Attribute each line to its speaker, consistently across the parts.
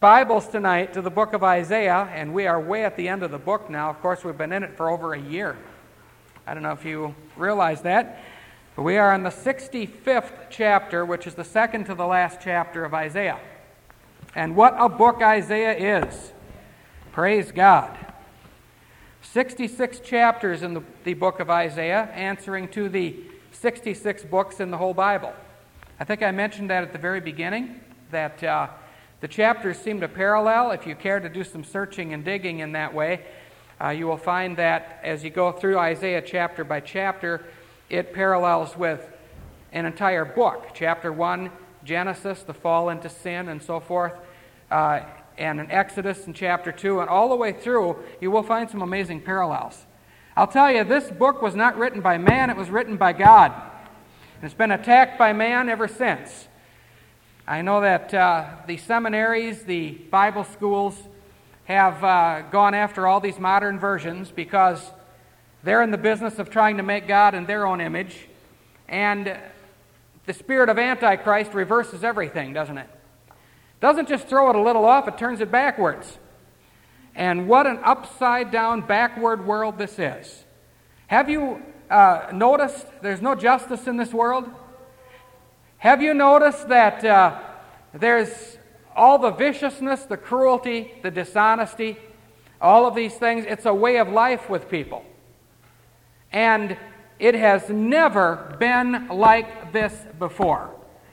Speaker 1: Bibles tonight to the book of Isaiah, and we are way at the end of the book now. Of course, we've been in it for over a year. I don't know if you realize that, but we are in the 65th chapter, which is the second to the last chapter of Isaiah. And what a book Isaiah is. Praise God. 66 chapters in the book of Isaiah, answering to the 66 books in the whole Bible. I think I mentioned that at the very beginning, that the chapters seem to parallel. If you care to do some searching and digging in that way, you will find that as you go through Isaiah chapter by chapter, it parallels with an entire book. Chapter 1, Genesis, the fall into sin and so forth, and an Exodus in chapter 2, and all the way through, you will find some amazing parallels. I'll tell you, this book was not written by man, it was written by God. And it's been attacked by man ever since. I know that the seminaries, the Bible schools, have gone after all these modern versions because they're in the business of trying to make God in their own image. And the spirit of Antichrist reverses everything, doesn't it? Doesn't just throw it a little off, it turns it backwards. And what an upside-down, backward world this is. Have you noticed there's no justice in this world? Have you noticed that there's all the viciousness, the cruelty, the dishonesty, all of these things? It's a way of life with people. And it has never been like this before.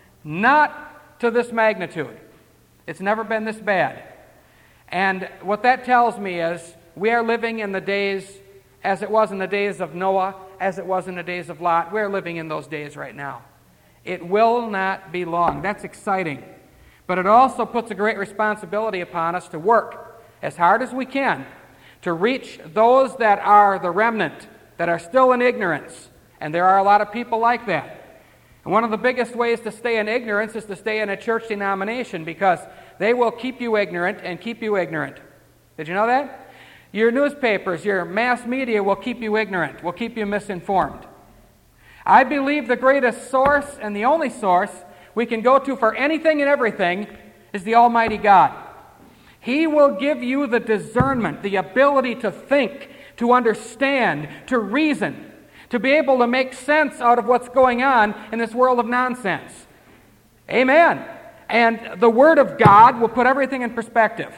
Speaker 1: Not to this magnitude. It's never been this bad. And what that tells me is we are living in the days as it was in the days of Noah, as it was in the days of Lot. We're living in those days right now. It will not be long. That's exciting. But it also puts a great responsibility upon us to work as hard as we can to reach those that are the remnant, that are still in ignorance. And there are a lot of people like that. And one of the biggest ways to stay in ignorance is to stay in a church denomination, because they will keep you ignorant and keep you ignorant. Did you know that? Your newspapers, your mass media will keep you ignorant, will keep you misinformed. I believe the greatest source and the only source we can go to for anything and everything is the Almighty God. He will give you the discernment, the ability to think, to understand, to reason, to be able to make sense out of what's going on in this world of nonsense. Amen. And the Word of God will put everything in perspective.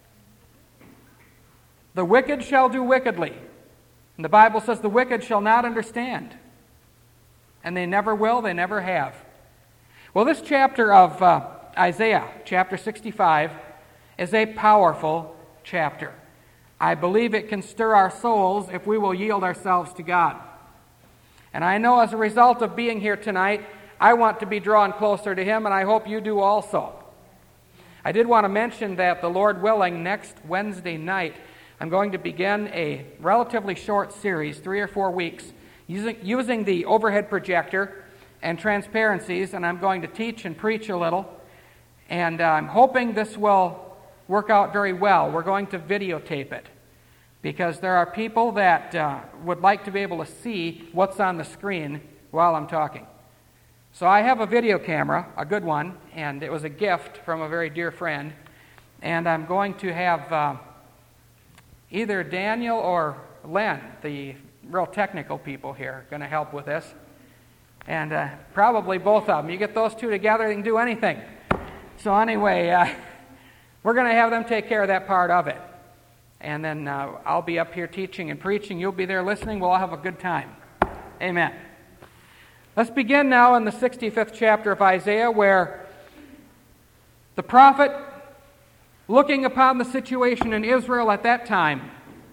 Speaker 1: The wicked shall do wickedly. And the Bible says the wicked shall not understand. And they never will, they never have. Well, this chapter of Isaiah, chapter 65, is a powerful chapter. I believe it can stir our souls if we will yield ourselves to God. And I know as a result of being here tonight, I want to be drawn closer to Him, and I hope you do also. I did want to mention that, the Lord willing, next Wednesday night, I'm going to begin a relatively short series, 3 or 4 weeks, using the overhead projector and transparencies, and I'm going to teach and preach a little. And I'm hoping this will work out very well. We're going to videotape it, because there are people that would like to be able to see what's on the screen while I'm talking. So I have a video camera, a good one, and it was a gift from a very dear friend. And I'm going to have either Daniel or Len, the real technical people here, going to help with this. And probably both of them. You get those two together, they can do anything. So anyway, we're going to have them take care of that part of it. And then I'll be up here teaching and preaching. You'll be there listening. We'll all have a good time. Amen. Let's begin now in the 65th chapter of Isaiah, where the prophet, looking upon the situation in Israel at that time,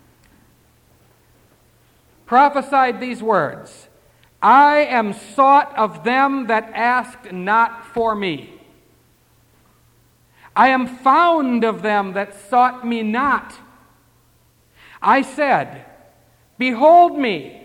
Speaker 1: prophesied these words: I am sought of them that asked not for me. I am found of them that sought me not. I said, behold me,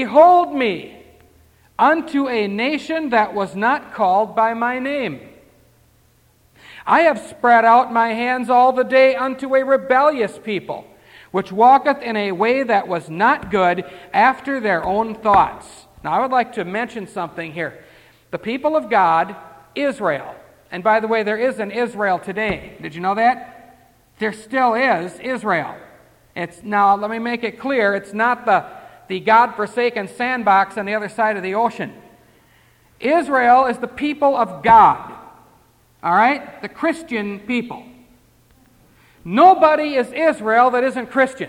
Speaker 1: unto a nation that was not called by my name. I have spread out my hands all the day unto a rebellious people, which walketh in a way that was not good, after their own thoughts. Now I would like to mention something here. The people of God, Israel, and by the way, there is an Israel today. Did you know that? there still is Israel. Now, let me make it clear, it's not the God-forsaken sandbox on the other side of the ocean. Israel is the people of God. All right? The Christian people. Nobody is Israel that isn't Christian.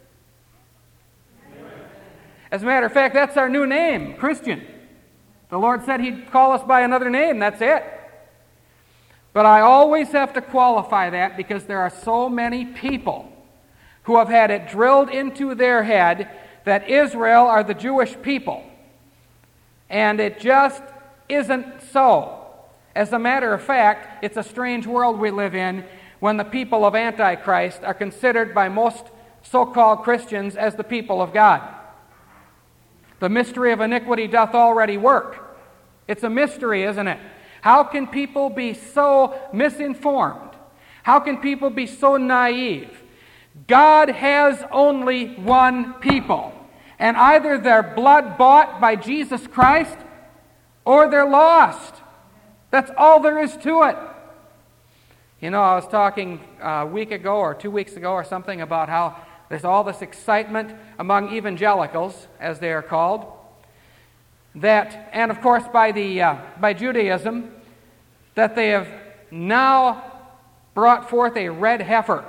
Speaker 1: As a matter of fact, that's our new name, Christian. The Lord said He'd call us by another name, that's it. But I always have to qualify that because there are so many people who have had it drilled into their head that Israel are the Jewish people. And it just isn't so. As a matter of fact, it's a strange world we live in when the people of Antichrist are considered by most so-called Christians as the people of God. The mystery of iniquity doth already work. It's a mystery, isn't it? How can people be so misinformed? How can people be so naive? God has only one people. And either they're blood bought by Jesus Christ or they're lost. That's all there is to it. You know, I was talking a week ago or 2 weeks ago or something about how there's all this excitement among evangelicals, as they are called, that, and of course by Judaism, that they have now brought forth a red heifer.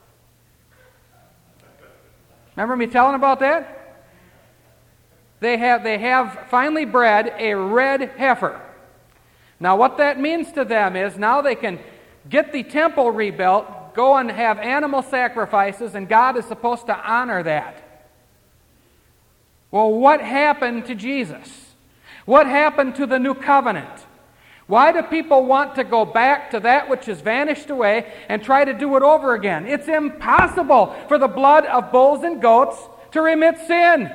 Speaker 1: Remember me telling about that? They have finally bred a red heifer. Now what that means to them is now they can get the temple rebuilt, go and have animal sacrifices, and God is supposed to honor that. Well, what happened to Jesus? What happened to the new covenant? Why do people want to go back to that which has vanished away and try to do it over again? It's impossible for the blood of bulls and goats to remit sin.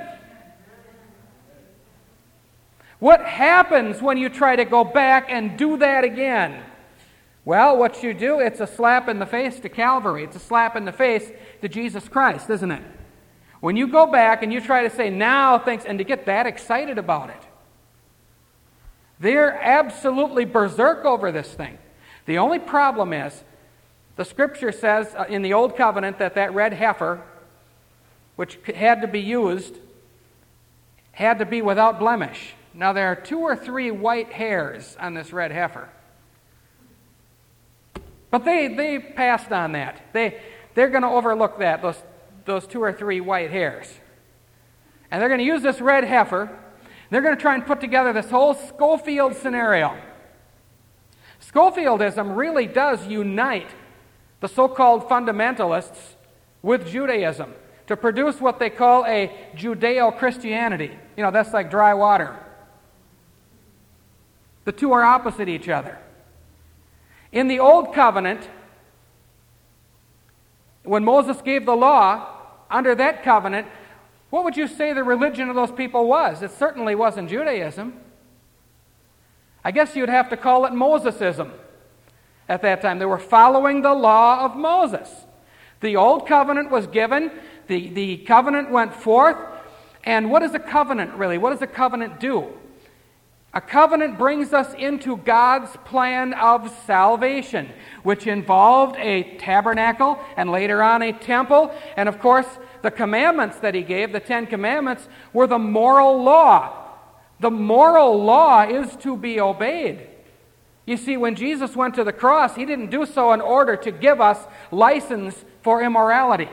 Speaker 1: What happens when you try to go back and do that again? Well, what you do, it's a slap in the face to Calvary. It's a slap in the face to Jesus Christ, isn't it? When you go back and you try to say now things, and to get that excited about it. They're absolutely berserk over this thing. The only problem is, the Scripture says in the Old Covenant that red heifer, which had to be used, had to be without blemish. Now there are 2 or 3 white hairs on this red heifer. But they passed on that. They're going to overlook that, those 2 or 3 white hairs. And they're going to use this red heifer. They're going to try and put together this whole Schofield scenario. Schofieldism really does unite the so-called fundamentalists with Judaism to produce what they call a Judeo-Christianity. You know, that's like dry water. The two are opposite each other. In the Old Covenant, when Moses gave the law, under that covenant, what would you say the religion of those people was? It certainly wasn't Judaism. I guess you'd have to call it Mosesism at that time. They were following the law of Moses. The Old Covenant was given, the covenant went forth, and what is a covenant really? What does a covenant do? A covenant brings us into God's plan of salvation, which involved a tabernacle and later on a temple. And of course, the commandments that He gave, the 10 Commandments, were the moral law. The moral law is to be obeyed. You see, when Jesus went to the cross, He didn't do so in order to give us license for immorality.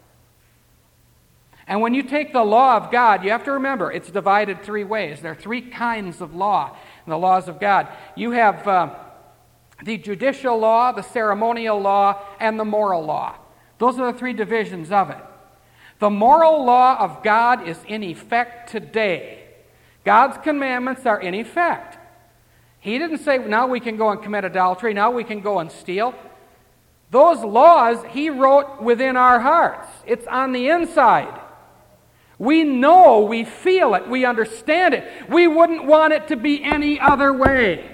Speaker 1: And when you take the law of God, you have to remember, it's divided 3 ways. There are 3 kinds of law in the laws of God. You have the judicial law, the ceremonial law, and the moral law. Those are the 3 divisions of it. The moral law of God is in effect today. God's commandments are in effect. He didn't say, now we can go and commit adultery, now we can go and steal. Those laws He wrote within our hearts. It's on the inside. We know, we feel it, we understand it. We wouldn't want it to be any other way.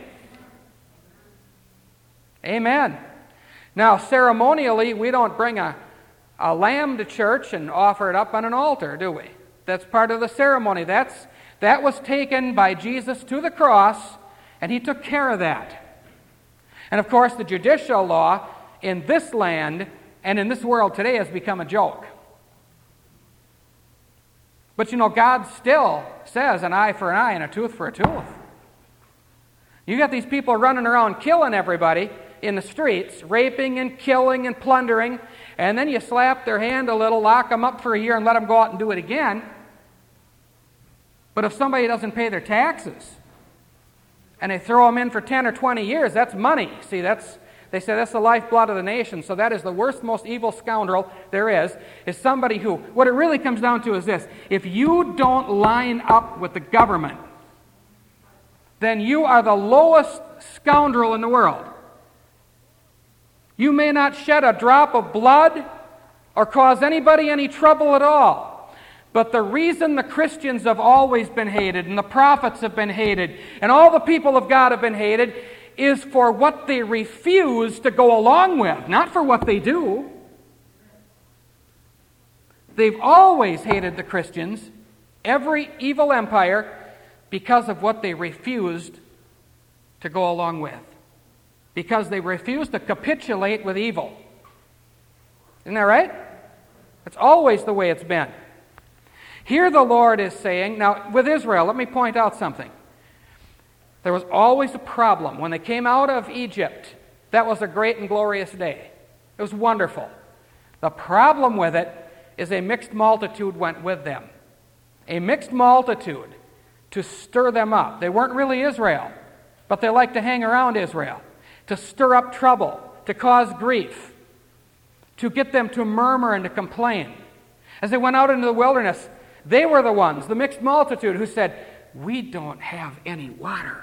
Speaker 1: Amen. Now, ceremonially, we don't bring a lamb to church and offer it up on an altar, do we? That's part of the ceremony. That was taken by Jesus to the cross, and He took care of that. And of course, the judicial law in this land and in this world today has become a joke. But God still says an eye for an eye and a tooth for a tooth. You got these people running around killing everybody in the streets, raping and killing and plundering, and then you slap their hand a little, lock them up for a year, and let them go out and do it again. But if somebody doesn't pay their taxes, and they throw them in for 10 or 20 years, that's money. See, they say that's the lifeblood of the nation. So that is the worst, most evil scoundrel there is somebody who, what it really comes down to is this: if you don't line up with the government, then you are the lowest scoundrel in the world. You may not shed a drop of blood or cause anybody any trouble at all. But the reason the Christians have always been hated, and the prophets have been hated, and all the people of God have been hated, is for what they refuse to go along with, not for what they do. They've always hated the Christians, every evil empire, because of what they refused to go along with. Because they refused to capitulate with evil. Isn't that right? That's always the way it's been. Here the Lord is saying, now with Israel, let me point out something. There was always a problem. When they came out of Egypt, that was a great and glorious day. It was wonderful. The problem with it is a mixed multitude went with them. A mixed multitude to stir them up. They weren't really Israel, but they liked to hang around Israel, to stir up trouble, to cause grief, to get them to murmur and to complain. As they went out into the wilderness, they were the ones, the mixed multitude, who said, "We don't have any water.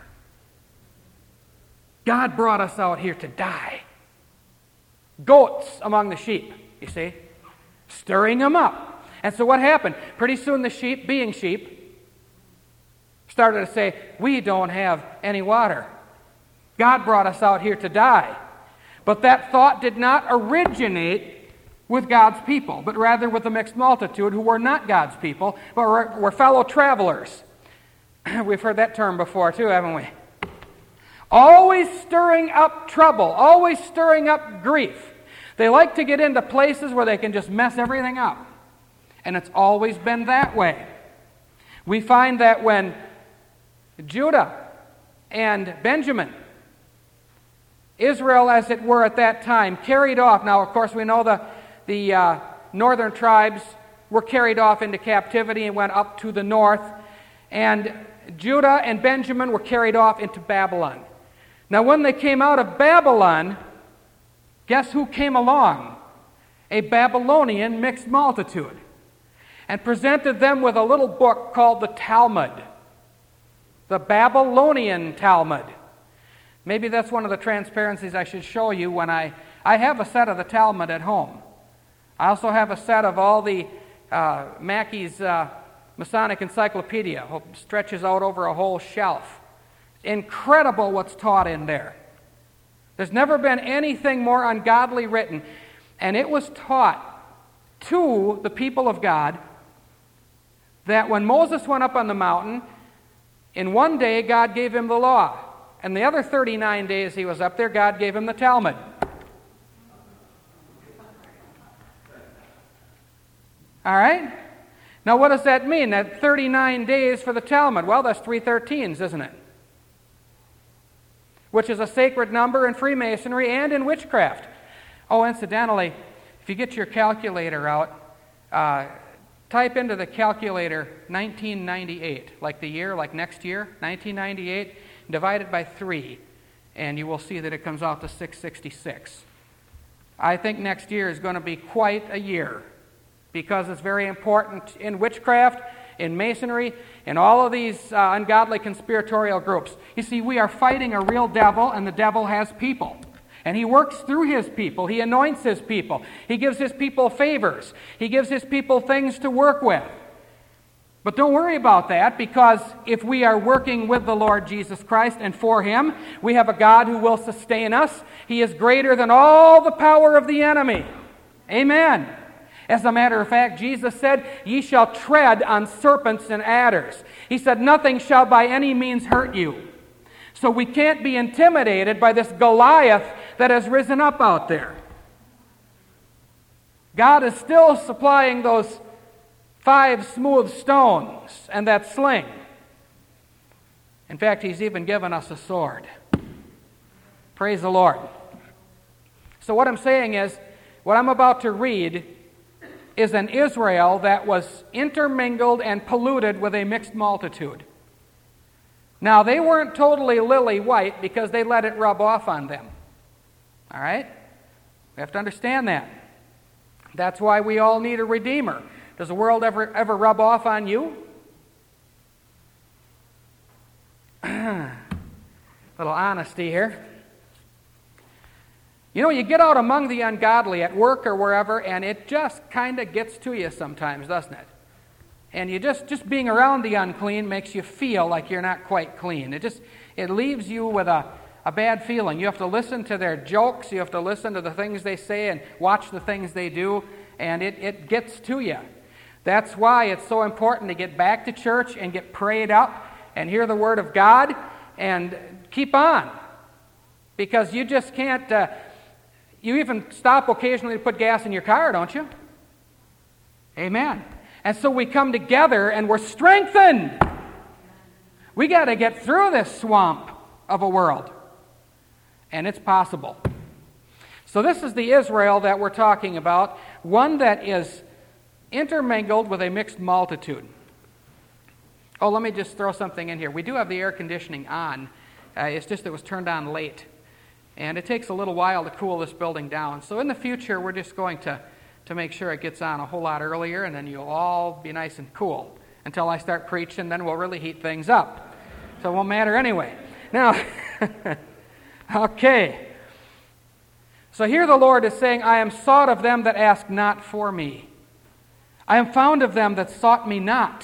Speaker 1: God brought us out here to die." Goats among the sheep, you see, stirring them up. And so what happened? Pretty soon the sheep, being sheep, started to say, "We don't have any water. God brought us out here to die." But that thought did not originate with God's people, but rather with the mixed multitude who were not God's people, but were fellow travelers. We've heard that term before too, haven't we? Always stirring up trouble, always stirring up grief. They like to get into places where they can just mess everything up. And it's always been that way. We find that when Judah and Benjamin, Israel as it were at that time, carried off. Now, of course, we know the northern tribes were carried off into captivity and went up to the north. And Judah and Benjamin were carried off into Babylon. Now, when they came out of Babylon, guess who came along? A Babylonian mixed multitude, and presented them with a little book called the Talmud, the Babylonian Talmud. Maybe that's one of the transparencies I should show you when I have a set of the Talmud at home. I also have a set of all the Mackey's Masonic Encyclopedia. Stretches out over a whole shelf. Incredible what's taught in there. There's never been anything more ungodly written. And it was taught to the people of God that when Moses went up on the mountain, in one day God gave him the law. And the other 39 days he was up there, God gave him the Talmud. All right? Now what does that mean? That 39 days for the Talmud? Well, that's 313s, isn't it? Which is a sacred number in Freemasonry and in witchcraft. Oh, incidentally, if you get your calculator out, type into the calculator 1998, like the year, like next year, 1998, divide it by 3, and you will see that it comes out to 666. I think next year is going to be quite a year, because it's very important in witchcraft, in Masonry, in all of these ungodly conspiratorial groups. You see, we are fighting a real devil, and the devil has people. And he works through his people. He anoints his people. He gives his people favors. He gives his people things to work with. But don't worry about that, because if we are working with the Lord Jesus Christ and for Him, we have a God who will sustain us. He is greater than all the power of the enemy. Amen. As a matter of fact, Jesus said, "Ye shall tread on serpents and adders." He said, "Nothing shall by any means hurt you." So we can't be intimidated by this Goliath that has risen up out there. God is still supplying those 5 smooth stones and that sling. In fact, He's even given us a sword. Praise the Lord. So what I'm saying is, what I'm about to read is an Israel that was intermingled and polluted with a mixed multitude. Now, they weren't totally lily white because they let it rub off on them. All right? We have to understand that. That's why we all need a Redeemer. Does the world ever rub off on you? Little honesty here. You know, you get out among the ungodly at work or wherever, and it just kind of gets to you sometimes, doesn't it? And you just being around the unclean makes you feel like you're not quite clean. It leaves you with a bad feeling. You have to listen to their jokes, you have to listen to the things they say and watch the things they do, and it gets to you. That's why it's so important to get back to church and get prayed up and hear the Word of God and keep on. Because you just can't, you even stop occasionally to put gas in your car, don't you? Amen. And so we come together and we're strengthened. We got to get through this swamp of a world. And it's possible. So this is the Israel that we're talking about, one that is intermingled with a mixed multitude. Oh, let me just throw something in here. We do have the air conditioning on. It's just it was turned on late. And it takes a little while to cool this building down. So in the future, we're just going to make sure it gets on a whole lot earlier, and then you'll all be nice and cool until I start preaching. Then we'll really heat things up. So it won't matter anyway. Now, okay. So here the Lord is saying, I am sought of them that ask not for me. I am found of them that sought me not.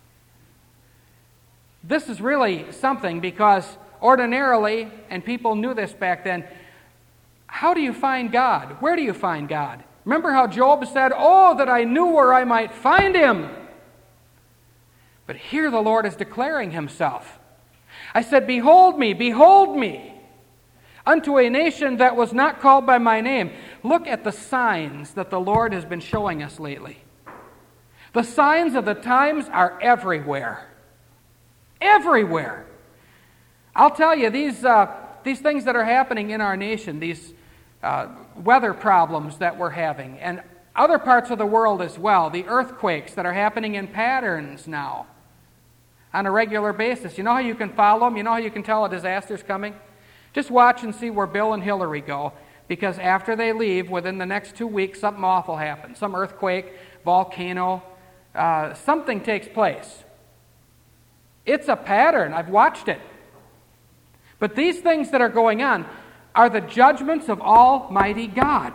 Speaker 1: This is really something, because ordinarily, and people knew this back then, how do you find God? Where do you find God? Remember how Job said, oh, that I knew where I might find Him. But here the Lord is declaring Himself. I said, behold me, unto a nation that was not called by my name. Look at the signs that the Lord has been showing us lately. The signs of the times are everywhere. Everywhere. I'll tell you, these things that are happening in our nation, these weather problems that we're having, and other parts of the world as well, the earthquakes that are happening in patterns now on a regular basis. You know how you can follow them? You know how you can tell a disaster's coming? Just watch and see where Bill and Hillary go, because after they leave, within the next 2 weeks, something awful happens. Some earthquake, volcano, something takes place. It's a pattern. I've watched it. But these things that are going on are the judgments of Almighty God.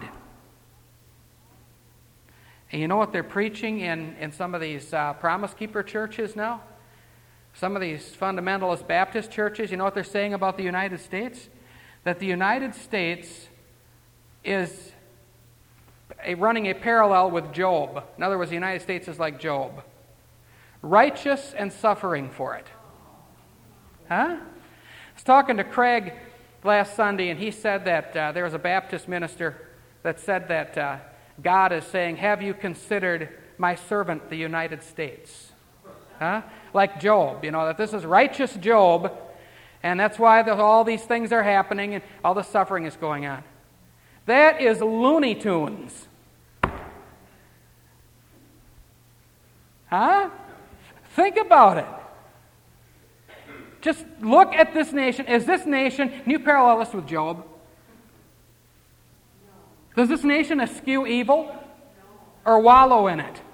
Speaker 1: And you know what they're preaching in some of these Promise Keeper churches now? Some of these fundamentalist Baptist churches, you know what they're saying about the United States? That the United States is running a parallel with Job. In other words, the United States is like Job. Righteous and suffering for it. Huh? I was talking to Craig last Sunday, and he said that there was a Baptist minister that said that God is saying, have you considered my servant, the United States? Huh? Like Job, that this is righteous Job, and that's why all these things are happening and all the suffering is going on. That is Looney Tunes. Huh? Think about it. Just look at this nation. Is this nation, can you parallel this with Job? Does this nation eschew evil or wallow in it?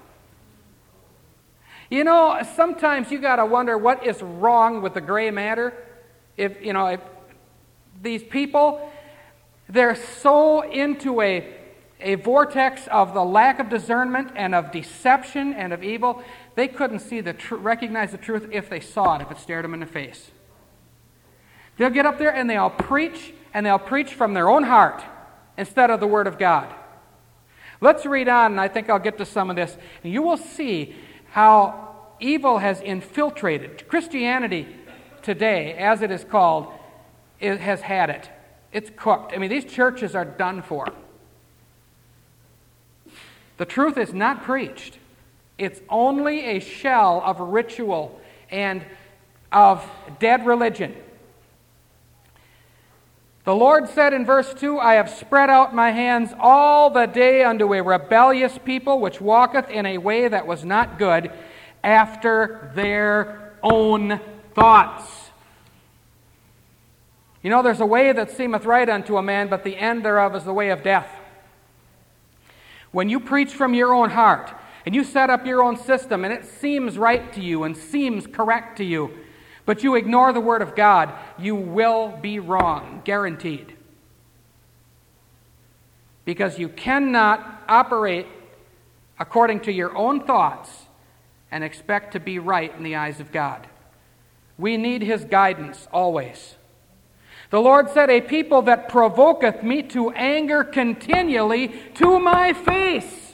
Speaker 1: Sometimes you got to wonder what is wrong with the gray matter. If these people, they're so into a vortex of the lack of discernment and of deception and of evil, they couldn't see recognize the truth if they saw it, if it stared them in the face. They'll get up there and they'll preach from their own heart instead of the Word of God. Let's read on, and I think I'll get to some of this. And you will see how evil has infiltrated. Christianity today, as it is called, it has had it. It's cooked. These churches are done for. The truth is not preached. It's only a shell of ritual and of dead religion. The Lord said in verse 2, I have spread out my hands all the day unto a rebellious people, which walketh in a way that was not good, after their own thoughts. You know, there's a way that seemeth right unto a man, but the end thereof is the way of death. When you preach from your own heart, and you set up your own system, and it seems right to you and seems correct to you, but you ignore the Word of God, you will be wrong, guaranteed. Because you cannot operate according to your own thoughts and expect to be right in the eyes of God. We need His guidance always. The Lord said, a people that provoketh me to anger continually to my face.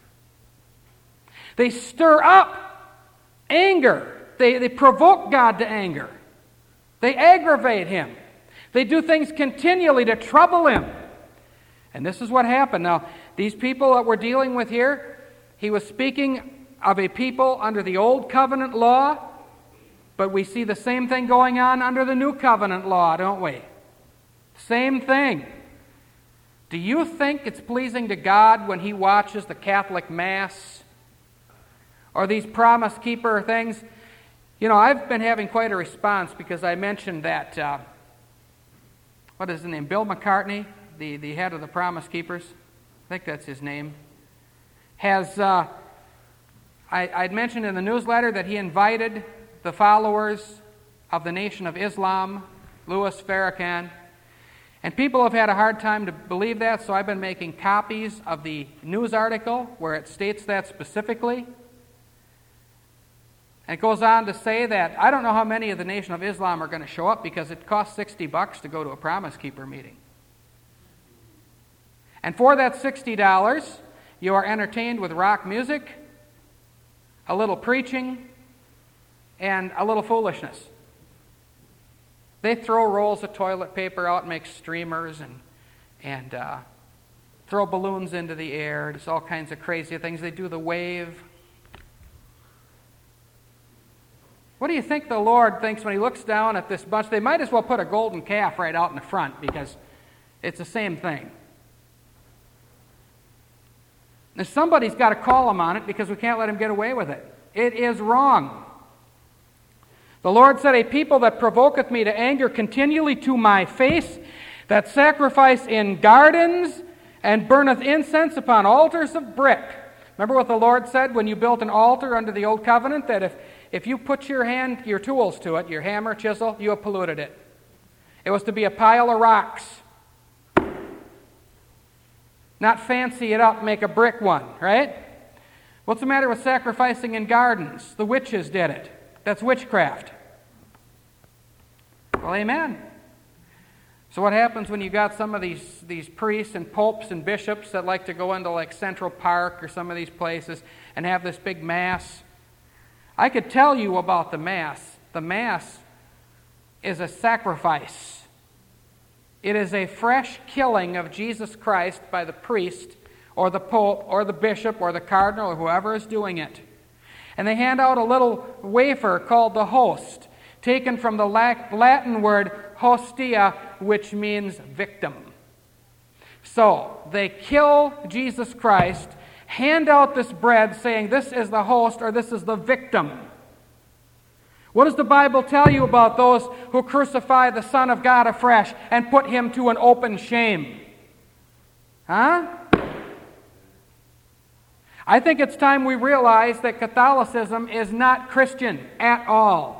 Speaker 1: They stir up anger. They provoke God to anger. They aggravate Him. They do things continually to trouble Him. And this is what happened. Now, these people that we're dealing with here, he was speaking of a people under the Old Covenant law, but we see the same thing going on under the New Covenant law, don't we? Same thing. Do you think it's pleasing to God when He watches the Catholic Mass or these Promise Keeper things? You know, I've been having quite a response because I mentioned that, what is his name, Bill McCartney, the head of the Promise Keepers, I think that's his name, has, I'd mentioned in the newsletter that he invited the followers of the Nation of Islam, Louis Farrakhan, and people have had a hard time to believe that, so I've been making copies of the news article where it states that specifically. And it goes on to say that I don't know how many of the Nation of Islam are going to show up because it costs $60 to go to a Promise Keeper meeting. And for that $60, you are entertained with rock music, a little preaching, and a little foolishness. They throw rolls of toilet paper out and make streamers and throw balloons into the air. There's all kinds of crazy things. They do the wave. What do you think the Lord thinks when He looks down at this bunch? They might as well put a golden calf right out in the front because it's the same thing. And somebody's got to call them on it because we can't let them get away with it. It is wrong. The Lord said, a people that provoketh me to anger continually to my face, that sacrifice in gardens and burneth incense upon altars of brick. Remember what the Lord said when you built an altar under the Old Covenant? That if you put your tools to it, your hammer, chisel, you have polluted it. It was to be a pile of rocks. Not fancy it up, make a brick one, right? What's the matter with sacrificing in gardens? The witches did it. That's witchcraft. Well, amen. So what happens when you got some of these priests and popes and bishops that like to go into like Central Park or some of these places and have this big mass? I could tell you about the mass. The mass is a sacrifice. It is a fresh killing of Jesus Christ by the priest or the pope or the bishop or the cardinal or whoever is doing it. And they hand out a little wafer called the host, taken from the Latin word hostia, which means victim. So they kill Jesus Christ, hand out this bread saying this is the host or this is the victim. What does the Bible tell you about those who crucify the Son of God afresh and put Him to an open shame? Huh? I think it's time we realize that Catholicism is not Christian at all.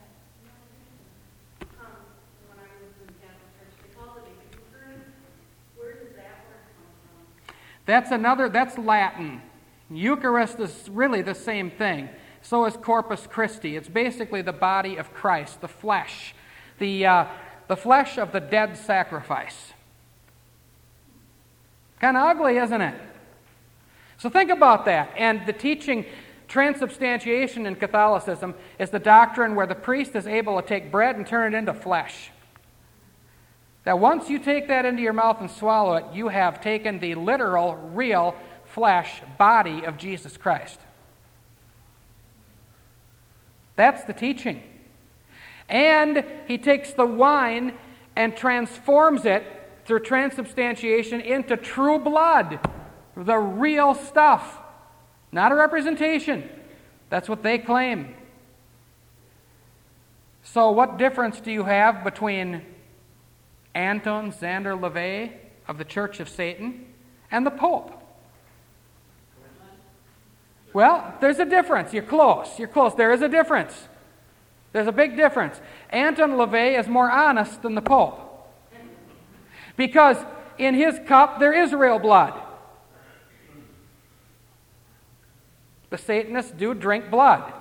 Speaker 2: When I was in the Catholic Church, they called it a Eucharist. Where does that word come from?
Speaker 1: That's Latin. Eucharist is really the same thing. So is Corpus Christi. It's basically the body of Christ, the flesh. The flesh of the dead sacrifice. Kind of ugly, isn't it? So think about that. And the teaching, transubstantiation in Catholicism, is the doctrine where the priest is able to take bread and turn it into flesh. That once you take that into your mouth and swallow it, you have taken the literal, real flesh body of Jesus Christ. That's the teaching. And he takes the wine and transforms it through transubstantiation into true blood, the real stuff, not a representation. That's what they claim. So what difference do you have between Anton Szandor LaVey of the Church of Satan and the Pope? Well, there's a difference. You're close. There is a difference. There's a big difference. Anton LaVey is more honest than the Pope. Because in his cup there is real blood. The Satanists do drink blood.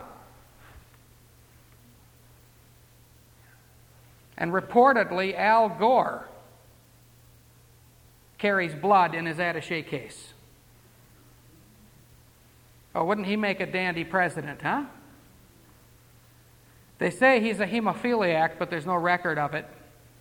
Speaker 1: And reportedly, Al Gore carries blood in his attaché case. Oh, wouldn't he make a dandy president, huh? They say he's a hemophiliac, but there's no record of it.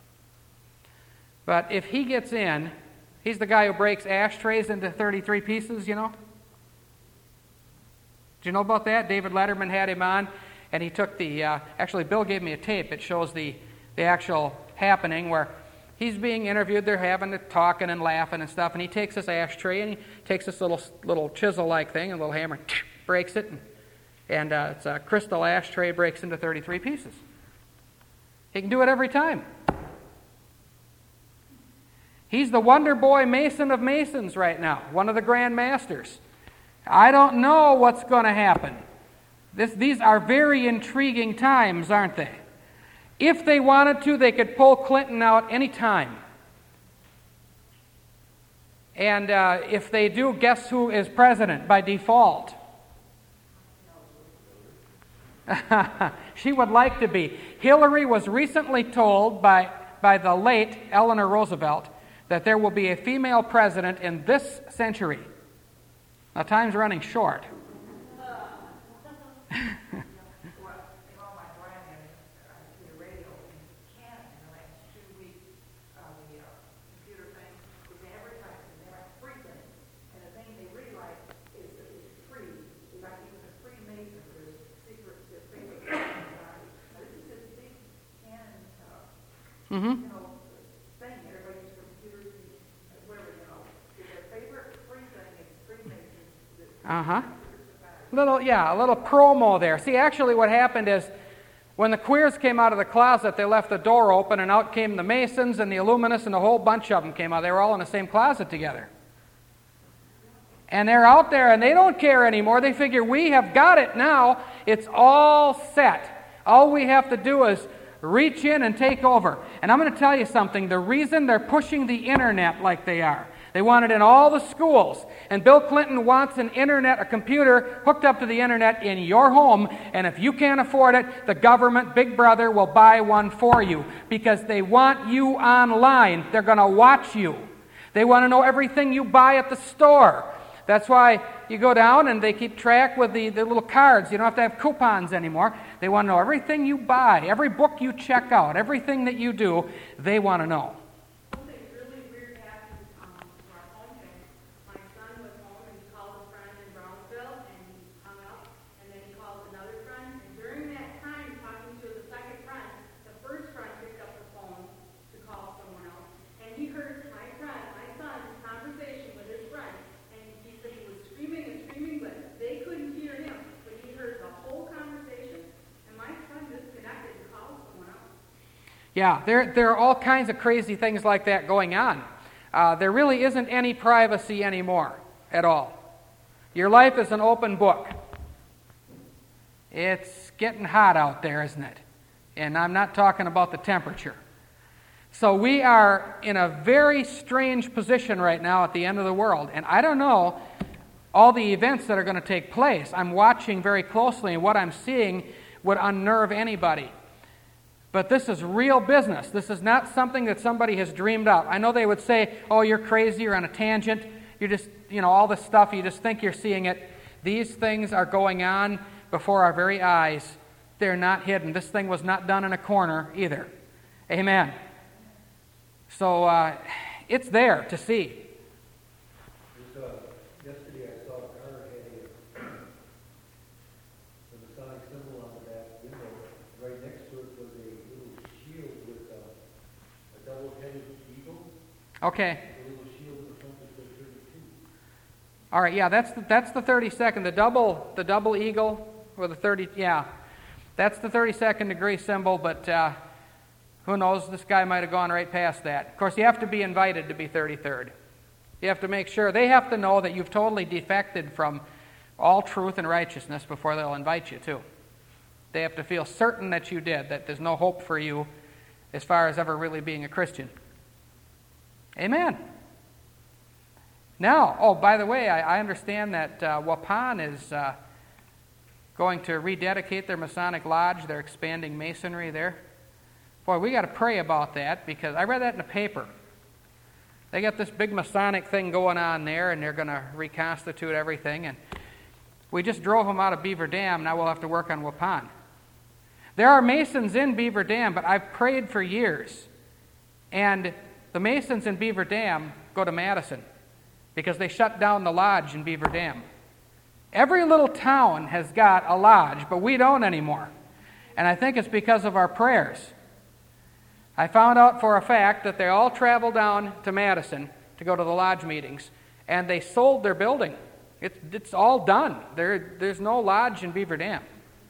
Speaker 1: But if he gets in, he's the guy who breaks ashtrays into 33 pieces, you know? Do you know about that? David Letterman had him on, and he took the... actually, Bill gave me a tape. It shows the actual happening where he's being interviewed. They're having it, talking and laughing and stuff, and he takes this ashtray, and he takes this little chisel-like thing, a little hammer, and breaks it, and it's a crystal ashtray, breaks into 33 pieces. He can do it every time. He's the Wonder Boy Mason of Masons right now, one of the Grand Masters. I don't know what's going to happen. These are very intriguing times, aren't they? If they wanted to, they could pull Clinton out any time. And if they do, guess who is president by default? She would like to be. Hillary was recently told by the late Eleanor Roosevelt that there will be a female president in this century. Now, time's running short. Mm-hmm. Uh-huh. A little promo there. See, actually what happened is when the queers came out of the closet, they left the door open, and out came the Masons and the Illuminists, and a whole bunch of them came out. They were all in the same closet together. And they're out there, and they don't care anymore. They figure, we have got it now. It's all set. All we have to do is reach in and take over. And I'm going to tell you something. The reason they're pushing the internet like they are, they want it in all the schools. And Bill Clinton wants an internet, a computer hooked up to the internet in your home. And if you can't afford it, the government, Big Brother, will buy one for you. Because they want you online. They're going to watch you. They want to know everything you buy at the store. That's why you go down and they keep track with the little cards. You don't have to have coupons anymore. They want to know everything you buy, every book you check out, everything that you do, they want to know.
Speaker 2: Something really weird happened to our home. My son was home and he called a friend in Brownsville and he hung up, and then he called another friend. And during that time, talking to the second friend, the first friend picked up the phone to call someone else, and he heard my son's conversation with his friend. He said he was screaming and screaming, but they couldn't hear him. But he heard the whole conversation, and my son disconnected and called someone else.
Speaker 1: Yeah, there are all kinds of crazy things like that going on. There really isn't any privacy anymore at all. Your life is an open book. It's getting hot out there, isn't it? And I'm not talking about the temperature. So we are in a very strange position right now at the end of the world. And I don't know all the events that are going to take place. I'm watching very closely, and what I'm seeing would unnerve anybody. But this is real business. This is not something that somebody has dreamed up. I know they would say, oh, you're crazy, you're on a tangent, you're just, all this stuff, you just think you're seeing it. These things are going on before our very eyes. They're not hidden. This thing was not done in a corner either. Amen. So it's there to see.
Speaker 3: Yesterday
Speaker 1: Okay. All right, yeah, that's the 32nd. The double eagle, or the 30, yeah. That's the 32nd degree symbol, but who knows, this guy might have gone right past that. Of course, you have to be invited to be 33rd. You have to make sure, they have to know that you've totally defected from all truth and righteousness before they'll invite you to. They have to feel certain that you did, that there's no hope for you as far as ever really being a Christian. Amen. Now, oh, by the way, I understand that Waupun is going to rededicate their Masonic Lodge. They're expanding Masonry there. Boy, we got to pray about that, because I read that in the paper. They got this big Masonic thing going on there, and they're going to reconstitute everything. And we just drove them out of Beaver Dam. Now we'll have to work on Waupun. There are Masons in Beaver Dam, but I've prayed for years. And the Masons in Beaver Dam go to Madison, because they shut down the lodge in Beaver Dam. Every little town has got a lodge, but we don't anymore. And I think it's because of our prayers. I found out for a fact that they all travel down to Madison to go to the lodge meetings, and they sold their building. It's all done. There's no lodge in Beaver Dam.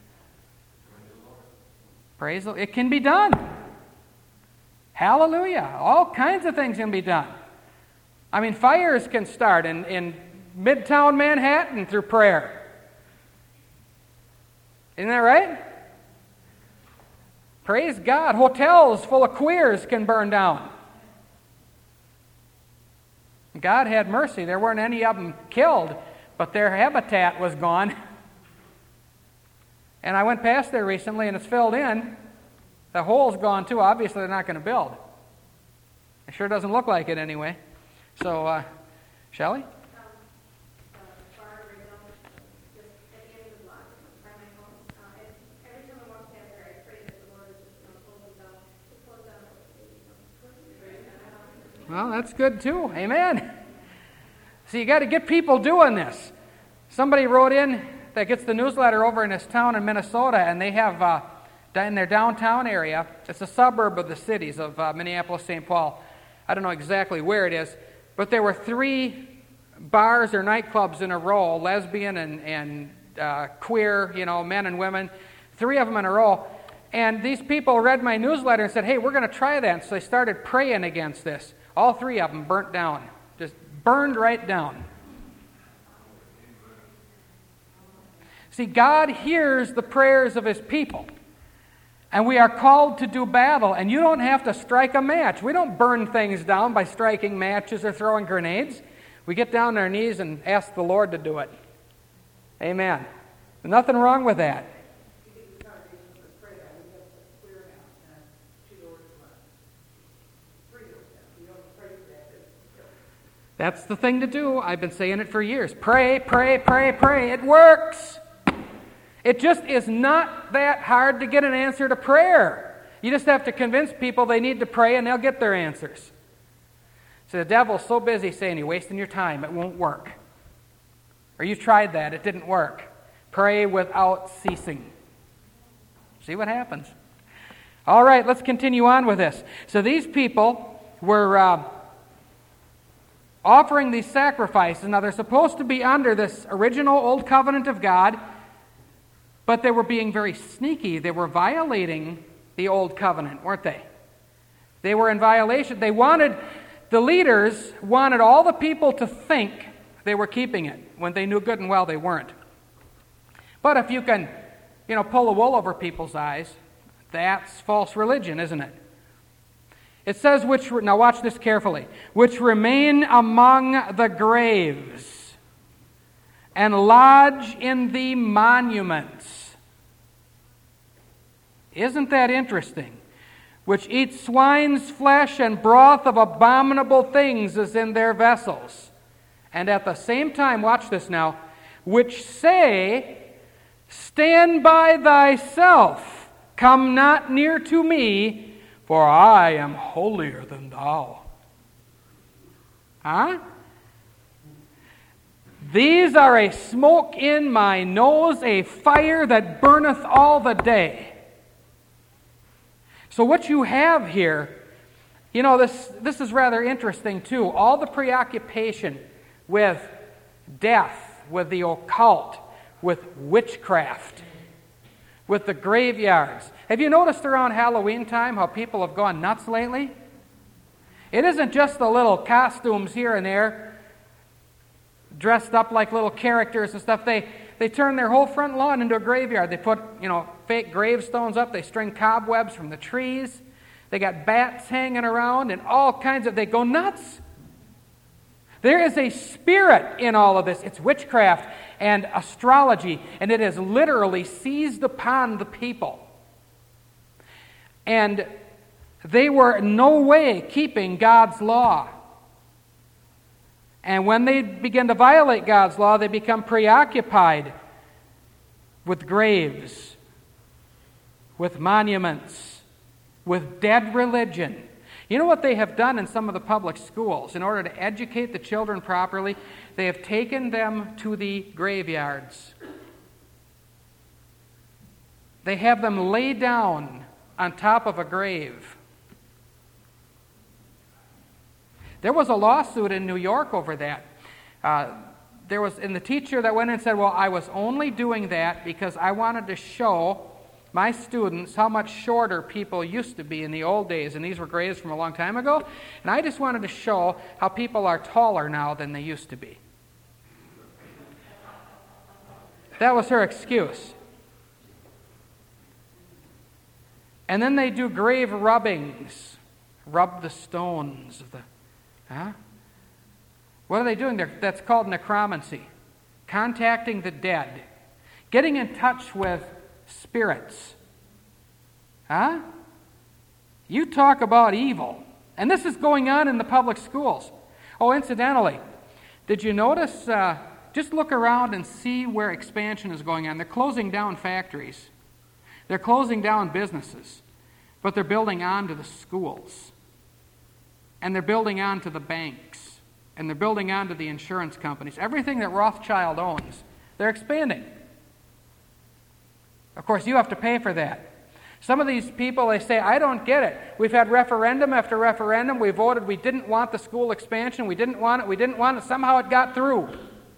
Speaker 1: Praise the Lord. It can be done. Hallelujah. All kinds of things can be done. I mean, fires can start in Midtown Manhattan through prayer. Isn't that right? Praise God. Hotels full of queers can burn down. God had mercy. There weren't any of them killed, but their habitat was gone. And I went past there recently, and it's filled in. The hole's gone too. Obviously, they're not going to build. It sure doesn't look like it anyway. So, Shelley? Well, that's good too. Amen. So you got to get people doing this. Somebody wrote in that gets the newsletter over in this town in Minnesota, and they have in their downtown area, it's a suburb of the cities of Minneapolis, St. Paul. I don't know exactly where it is, but there were 3 bars or nightclubs in a row, lesbian and queer, men and women, 3 of them in a row. And these people read my newsletter and said, hey, we're going to try that. So they started praying against this. All 3 of them burnt down, just burned right down. See, God hears the prayers of His people. And we are called to do battle. And you don't have to strike a match. We don't burn things down by striking matches or throwing grenades. We get down on our knees and ask the Lord to do it. Amen. There's nothing wrong with that. That's the thing to do. I've been saying it for years. Pray, pray, pray, pray. It works. It just is not that hard to get an answer to prayer. You just have to convince people they need to pray and they'll get their answers. So the devil's so busy saying, you're wasting your time. It won't work. Or you tried that. It didn't work. Pray without ceasing. See what happens. All right, let's continue on with this. So these people were offering these sacrifices. Now, they're supposed to be under this original Old Covenant of God, but they were being very sneaky. They were violating the Old Covenant, weren't they? They were in violation. The leaders wanted all the people to think they were keeping it, when they knew good and well they weren't. But if you can, pull the wool over people's eyes, that's false religion, isn't it? It says, now watch this carefully, which remain among the graves and lodge in the monuments. Isn't that interesting? Which eat swine's flesh and broth of abominable things is in their vessels. And at the same time, watch this now, which say, stand by thyself, come not near to me, for I am holier than thou. Huh? These are a smoke in my nose, a fire that burneth all the day. So what you have here You know, this is rather interesting, too. All the preoccupation with death, with the occult, with witchcraft, with the graveyards. Have you noticed around Halloween time how people have gone nuts lately? It isn't just the little costumes here and there, dressed up like little characters and stuff. They turn their whole front lawn into a graveyard. They put, fake gravestones up. They string cobwebs from the trees. They got bats hanging around and all kinds of... They go nuts. There is a spirit in all of this. It's witchcraft and astrology, and it has literally seized upon the people. And they were in no way keeping God's law. And when they begin to violate God's law, they become preoccupied with graves, with monuments, with dead religion. You know what they have done in some of the public schools? In order to educate the children properly, they have taken them to the graveyards. They have them lay down on top of a grave. There was a lawsuit in New York over that. And the teacher that went in and said, well, I was only doing that because I wanted to show my students how much shorter people used to be in the old days, and these were graves from a long time ago, and I just wanted to show how people are taller now than they used to be. That was her excuse. And then they do grave rubbings, rub the stones of the... What are they doing there? That's called necromancy. Contacting the dead. Getting in touch with spirits. You talk about evil. And this is going on in the public schools. Oh, incidentally, did you notice, just look around and see where expansion is going on. They're closing down factories. They're closing down businesses. But they're building onto the schools. And they're building onto the banks. And they're building onto the insurance companies. Everything that Rothschild owns, they're expanding. Of course, you have to pay for that. Some of these people, they say, I don't get it. We've had referendum after referendum. We voted. We didn't want the school expansion. We didn't want it. We didn't want it. Somehow it got through.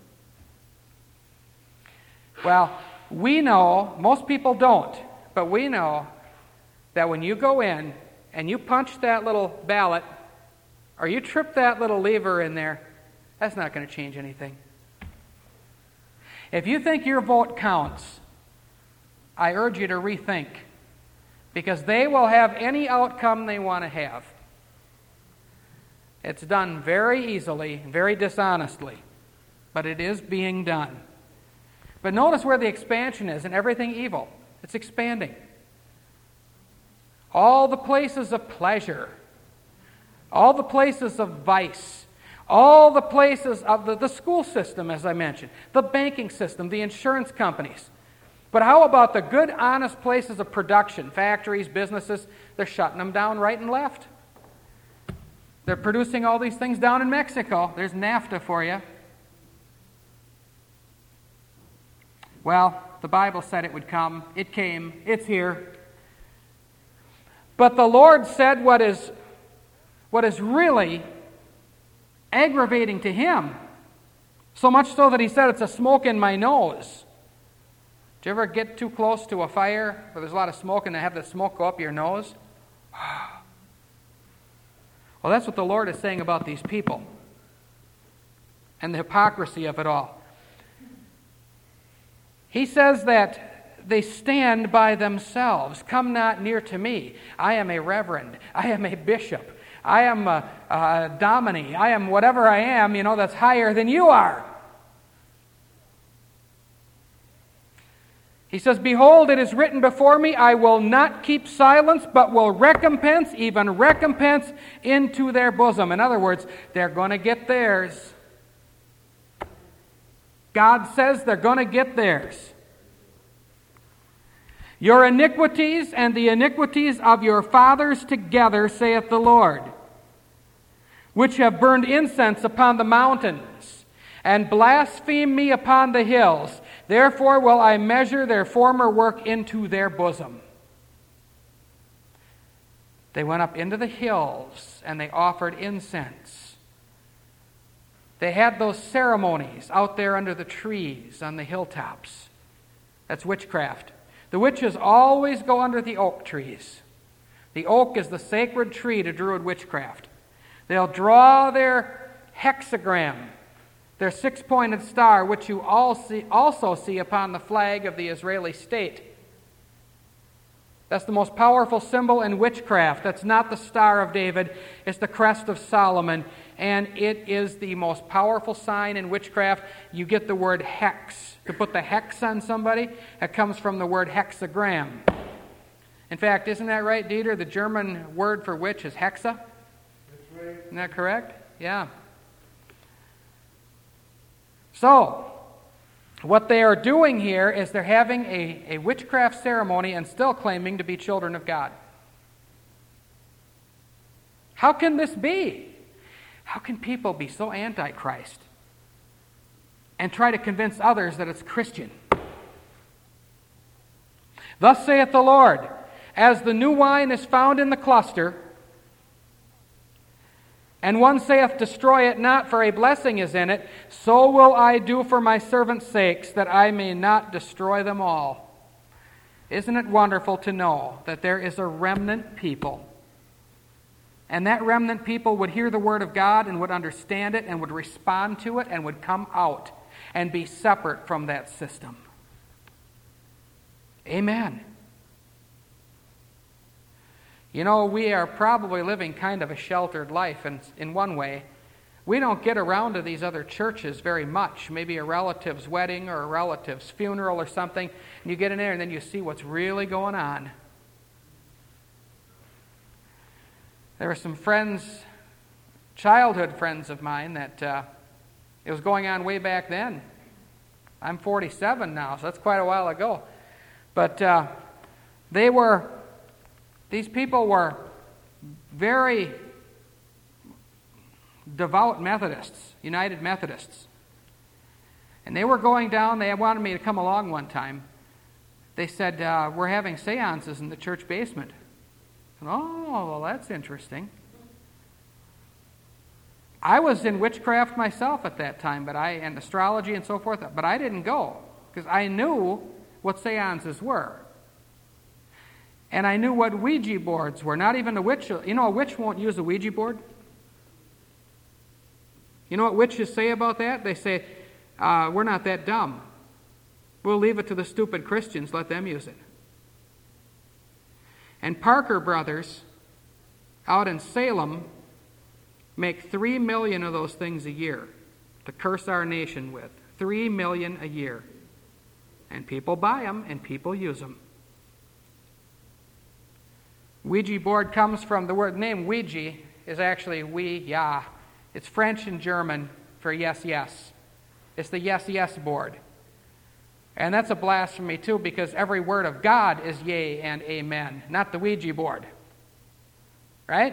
Speaker 1: Well, we know, most people don't, but we know that when you go in and you punch that little ballot or you trip that little lever in there, that's not going to change anything. If you think your vote counts, I urge you to rethink, because they will have any outcome they want to have. It's done very easily, very dishonestly, but it is being done. But notice where the expansion is in everything evil. It's expanding. All the places of pleasure, all the places of vice, all the places of the school system, as I mentioned, the banking system, the insurance companies. But how about the good, honest places of production, factories, businesses? They're shutting them down right and left. They're producing all these things down in Mexico. There's NAFTA for you. Well, the Bible said it would come. It came. It's here. But the Lord said what is really aggravating to him, so much so that he said it's a smoke in my nose. Do you ever get too close to a fire where there's a lot of smoke and they have the smoke go up your nose? Well, that's what the Lord is saying about these people and the hypocrisy of it all. He says that they stand by themselves. Come not near to me. I am a reverend. I am a bishop. I am a dominie. I am whatever I am, that's higher than you are. He says, behold, it is written before me, I will not keep silence, but will recompense, even recompense into their bosom. In other words, they're going to get theirs. God says they're going to get theirs. Your iniquities and the iniquities of your fathers together, saith the Lord, which have burned incense upon the mountains, and blasphemed me upon the hills. Therefore will I measure their former work into their bosom. They went up into the hills and they offered incense. They had those ceremonies out there under the trees on the hilltops. That's witchcraft. The witches always go under the oak trees. The oak is the sacred tree to Druid witchcraft. They'll draw their hexagram, their six-pointed star, which you also see upon the flag of the Israeli state. That's the most powerful symbol in witchcraft. That's not the Star of David. It's the crest of Solomon. And it is the most powerful sign in witchcraft. You get the word hex. To put the hex on somebody, that comes from the word hexagram. In fact, isn't that right, Dieter? The German word for witch is hexa?
Speaker 3: That's right.
Speaker 1: Isn't that correct? Yeah. So, what they are doing here is they're having a witchcraft ceremony and still claiming to be children of God. How can this be? How can people be so anti-Christ and try to convince others that it's Christian? Thus saith the Lord, as the new wine is found in the cluster, and one saith, destroy it not, for a blessing is in it, so will I do for my servants' sakes, that I may not destroy them all. Isn't it wonderful to know that there is a remnant people, and that remnant people would hear the word of God and would understand it and would respond to it and would come out and be separate from that system? Amen. You know, we are probably living kind of a sheltered life in one way. We don't get around to these other churches very much. Maybe a relative's wedding or a relative's funeral or something, and you get in there and then you see what's really going on. There were some friends, childhood friends of mine, that it was going on way back then. I'm 47 now, so that's quite a while ago. But these people were very devout Methodists, United Methodists. And they were going down, they wanted me to come along one time. They said, we're having seances in the church basement. And, oh, well, that's interesting. I was in witchcraft myself at that time, and astrology and so forth, but I didn't go, because I knew what seances were. And I knew what Ouija boards were. Not even a witch. You know, a witch won't use a Ouija board. You know what witches say about that? They say, we're not that dumb. We'll leave it to the stupid Christians. Let them use it. And Parker Brothers, out in Salem, make 3 million of those things a year to curse our nation with. 3 million a year. And people buy them and people use them. Ouija board comes from the word name Ouija is actually ja. It's French and German for yes, yes. It's the yes, yes board. And that's a blasphemy too, because every word of God is yea and amen, not the Ouija board. Right?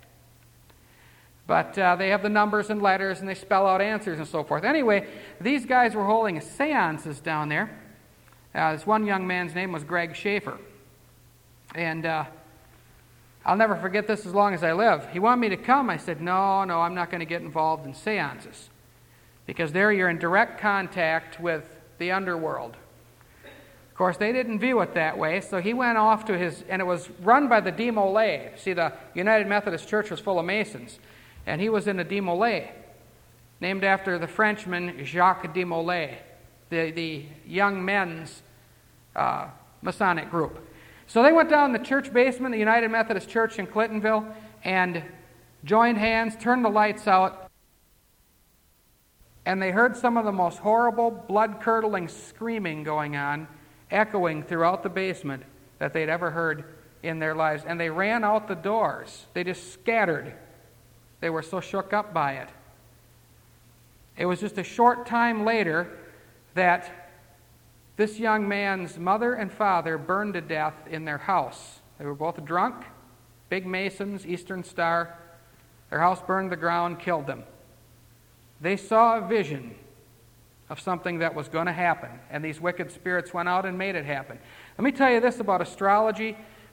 Speaker 1: But they have the numbers and letters and they spell out answers and so forth. Anyway, these guys were holding seances down there. This one young man's name was Greg Schaefer. And I'll never forget this as long as I live. He wanted me to come. I said, no, I'm not going to get involved in seances. Because there you're in direct contact with the underworld. Of course, they didn't view it that way, so he went off to and it was run by the De Molay. See, the United Methodist Church was full of Masons, and he was in the De Molay, named after the Frenchman Jacques de Molay, the young men's Masonic group. So they went down the church basement, the United Methodist Church in Clintonville, and joined hands, turned the lights out, and they heard some of the most horrible, blood-curdling screaming going on, echoing throughout the basement that they'd ever heard in their lives. And they ran out the doors. They just scattered. They were so shook up by it. It was just a short time later that this young man's mother and father burned to death in their house. They were both drunk, big Masons, Eastern Star. Their house burned to the ground, killed them. They saw a vision of something that was going to happen, and these wicked spirits went out and made it happen. Let me tell you this about astrology.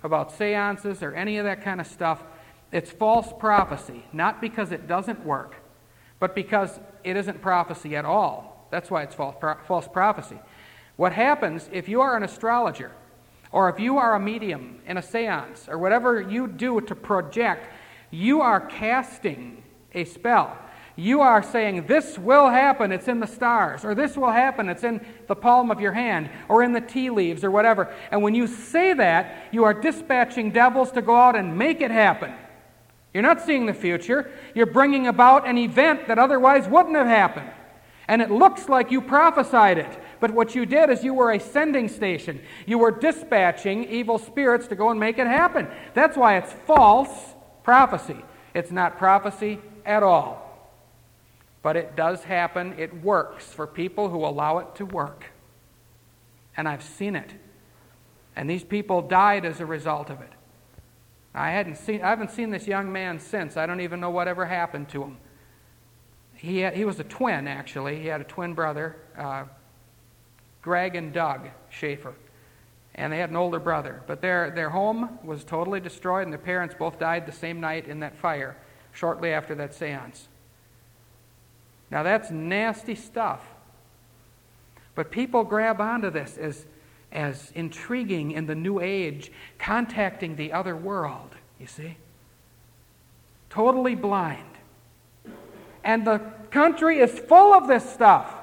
Speaker 1: about seances or any of that kind of stuff, it's false prophecy, not because it doesn't work, but because it isn't prophecy at all. That's why it's false prophecy. What happens if you are an astrologer, or if you are a medium in a seance, or whatever you do to project, you are casting a spell. You are saying, this will happen, it's in the stars, or this will happen, it's in the palm of your hand, or in the tea leaves, or whatever. And when you say that, you are dispatching devils to go out and make it happen. You're not seeing the future. You're bringing about an event that otherwise wouldn't have happened. And it looks like you prophesied it. But what you did is you were a sending station. You were dispatching evil spirits to go and make it happen. That's why it's false prophecy. It's not prophecy at all. But it does happen. It works for people who allow it to work. And I've seen it. And these people died as a result of it. I haven't seen this young man since. I don't even know whatever happened to him. He was a twin, actually. He had a twin brother, Greg and Doug Schaefer. And they had an older brother. But their home was totally destroyed, and their parents both died the same night in that fire, shortly after that seance. Now that's nasty stuff. But people grab onto this as intriguing in the New Age, contacting the other world, you see? Totally blind. And the country is full of this stuff.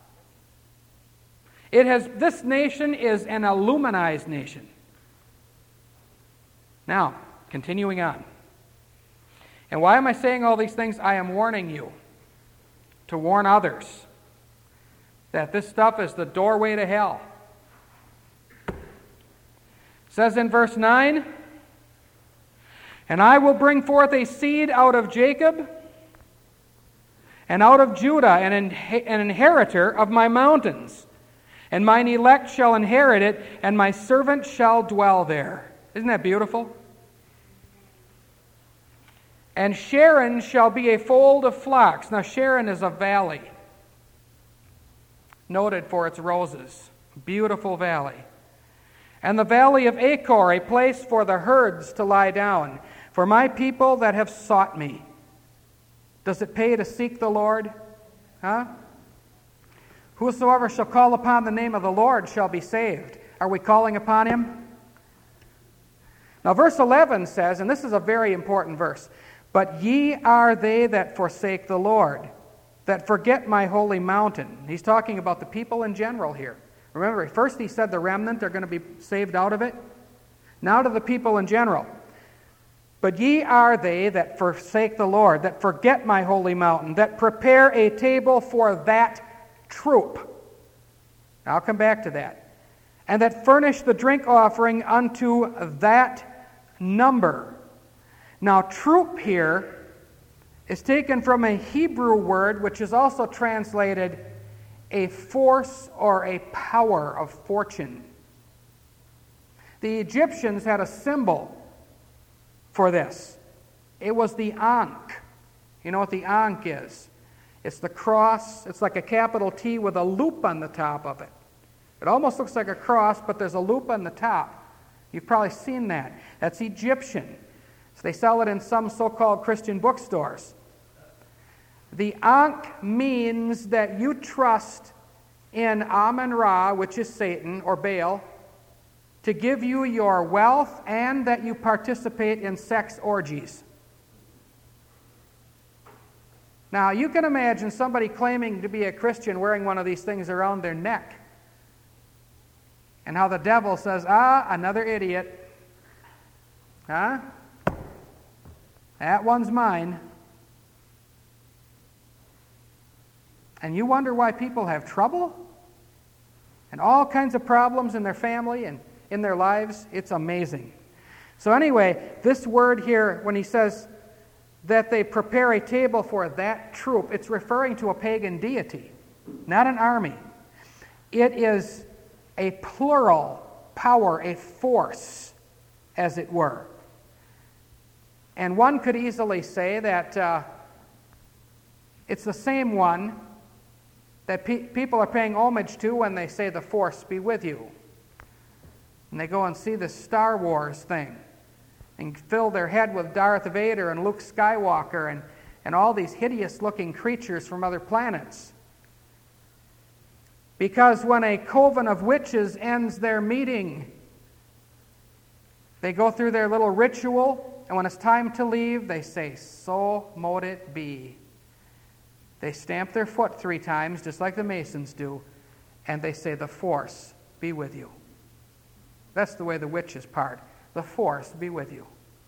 Speaker 1: This nation is an Illuminized nation. Now, continuing on. And why am I saying all these things? I am warning you to warn others that this stuff is the doorway to hell. It says in verse 9, "And I will bring forth a seed out of Jacob, and out of Judah, an inheritor of my mountains. And mine elect shall inherit it, and my servant shall dwell there." Isn't that beautiful? "And Sharon shall be a fold of flocks." Now Sharon is a valley, noted for its roses. Beautiful valley. "And the valley of Achor, a place for the herds to lie down, for my people that have sought me." Does it pay to seek the Lord? Huh? "Whosoever shall call upon the name of the Lord shall be saved." Are we calling upon Him? Now verse 11 says, and this is a very important verse, "But ye are they that forsake the Lord, that forget my holy mountain." He's talking about the people in general here. Remember, first he said the remnant are going to be saved out of it. Now to the people in general. "But ye are they that forsake the Lord, that forget my holy mountain, that prepare a table for that troop." I'll come back to that. "And that furnish the drink offering unto that number." Now, troop here is taken from a Hebrew word which is also translated a force or a power of fortune. The Egyptians had a symbol for this. It was the Ankh. You know what the Ankh is? It's the cross. It's like a capital T with a loop on the top of it. It almost looks like a cross, but there's a loop on the top. You've probably seen that. That's Egyptian. So they sell it in some so-called Christian bookstores. The Ankh means that you trust in Amun-Ra, which is Satan, or Baal, to give you your wealth, and that you participate in sex orgies. Now, you can imagine somebody claiming to be a Christian wearing one of these things around their neck. And how the devil says, another idiot. Huh? That one's mine. And you wonder why people have trouble? And all kinds of problems in their family and in their lives. It's amazing. So anyway, this word here, when he says that they prepare a table for that troop, it's referring to a pagan deity, not an army. It is a plural power, a force, as it were. And one could easily say that it's the same one that people are paying homage to when they say, "The force be with you." And they go and see this Star Wars thing and fill their head with Darth Vader and Luke Skywalker and all these hideous-looking creatures from other planets. Because when a coven of witches ends their meeting, they go through their little ritual, and when it's time to leave, they say, "So mote it be." They stamp their foot 3 times, just like the Masons do, and they say, "The Force be with you." That's the way the witches part. The Force be with you.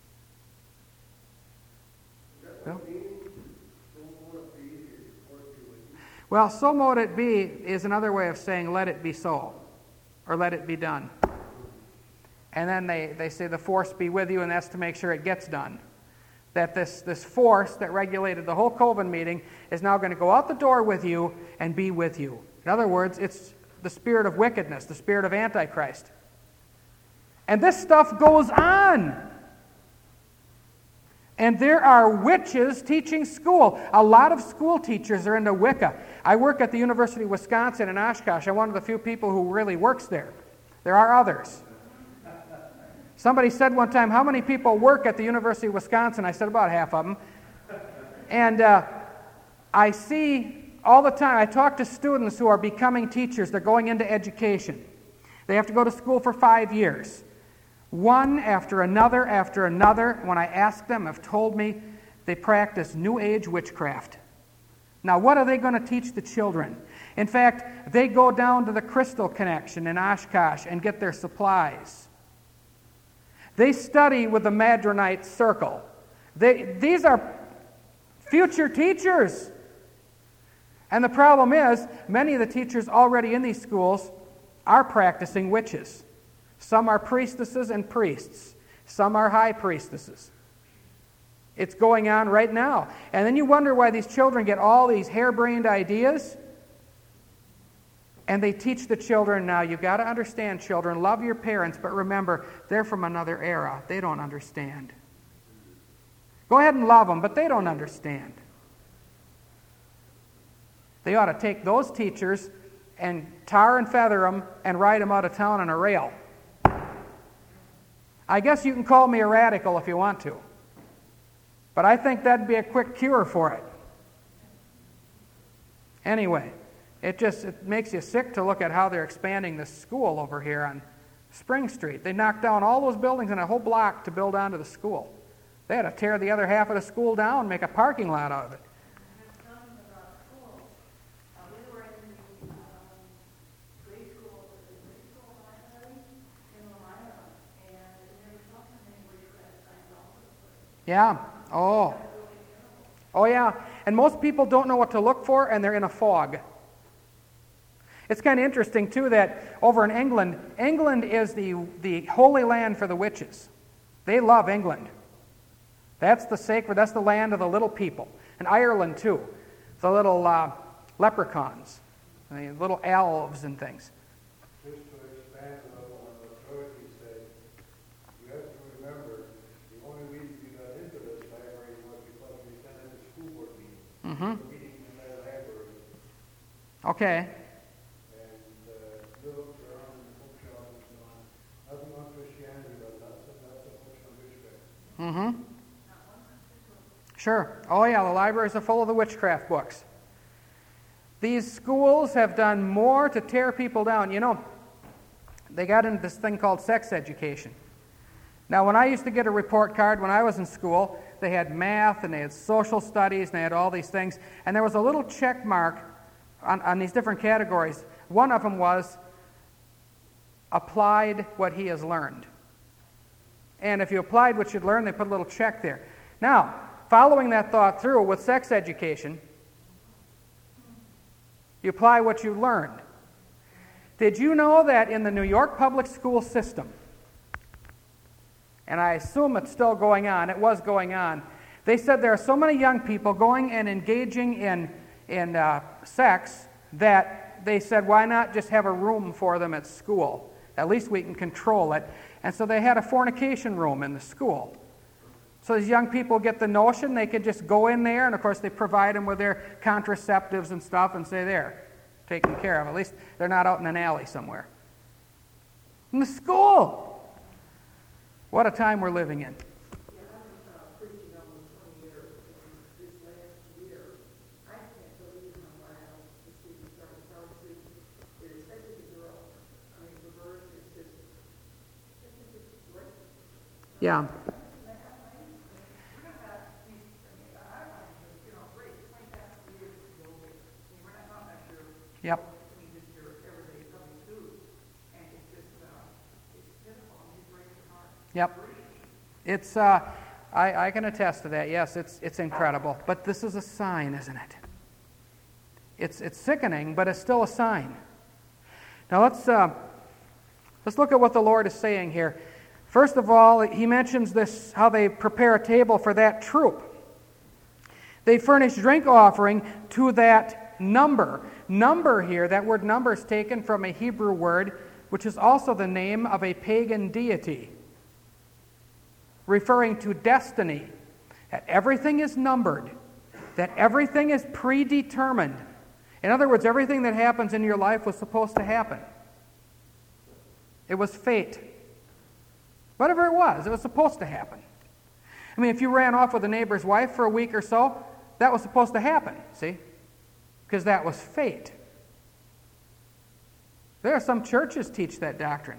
Speaker 1: Well, "so mote it be" is another way of saying "let it be so," or "let it be done." And then they say "the force be with you," and that's to make sure it gets done. That this force that regulated the whole coven meeting is now going to go out the door with you and be with you. In other words, it's the spirit of wickedness, the spirit of Antichrist. And this stuff goes on. And there are witches teaching school. A lot of school teachers are into Wicca. I work at the University of Wisconsin in Oshkosh. I'm one of the few people who really works there. There are others. Somebody said one time, "How many people work at the University of Wisconsin?" I said, "About half of them." And I see all the time, I talk to students who are becoming teachers. They're going into education. They have to go to school for 5 years. One after another, when I ask them, have told me they practice New Age witchcraft. Now, what are they going to teach the children? In fact, they go down to the Crystal Connection in Oshkosh and get their supplies. They study with the Madronite Circle. These are future teachers. And the problem is, many of the teachers already in these schools are practicing witches. Some are priestesses and priests. Some are high priestesses. It's going on right now. And then you wonder why these children get all these harebrained ideas. And they teach the children, now you've got to understand, children, love your parents, but remember, they're from another era. They don't understand. Go ahead and love them, but they don't understand. They ought to take those teachers and tar and feather them and ride them out of town on a rail. I guess you can call me a radical if you want to. But I think that'd be a quick cure for it. Anyway, it makes you sick to look at how they're expanding this school over here on Spring Street. They knocked down all those buildings in a whole block to build onto the school. They had to tear the other half of the school down and make a parking lot out of it. Yeah. Oh, yeah. And most people don't know what to look for, and they're in a fog. It's kind of interesting, too, that over in England, England is the holy land for the witches. They love England. That's the land of the little people. And Ireland, too. The little leprechauns, the little elves and things.
Speaker 3: Just to expand a little on what Dorothy said, you have to remember, the only reason we got into this library was because we attended the school board meeting.
Speaker 1: Mm-hmm.
Speaker 3: Meeting in that library.
Speaker 1: Okay.
Speaker 3: Books are on the bookshelf and so on. Nothing on Christianity, but lots of books on witchcraft.
Speaker 1: Mm-hmm. Sure. Oh, yeah, the libraries are full of the witchcraft books. These schools have done more to tear people down. You know, they got into this thing called sex education. Now, when I used to get a report card when I was in school, they had math and they had social studies and they had all these things. And there was a little check mark on these different categories. One of them was applied what he has learned. And if you applied what you'd learned, they put a little check there. Now, following that thought through with sex education, you apply what you learned. Did you know that in the New York public school system, and I assume it's still going on, it was going on, they said there are so many young people going and engaging in sex that they said, why not just have a room for them at school? At least we can control it. And so they had a fornication room in the school. So these young people get the notion they could just go in there, and of course they provide them with their contraceptives and stuff and say, there, taken care of. At least they're not out in an alley somewhere. in the school. What a time we're living in. Yeah. Yep. Yep. It's I can attest to that. Yes, it's incredible. But this is a sign, isn't it? It's sickening, but it's still a sign. Now let's look at what the Lord is saying here. First of all, he mentions this, how they prepare a table for that troop. They furnish drink offering to that number. Number here, that word number is taken from a Hebrew word, which is also the name of a pagan deity, referring to destiny, that everything is numbered, that everything is predetermined. In other words, everything that happens in your life was supposed to happen. It was fate. Whatever it was supposed to happen. I mean, if you ran off with a neighbor's wife for a week or so, that was supposed to happen, see? Because that was fate. There are some churches teach that doctrine.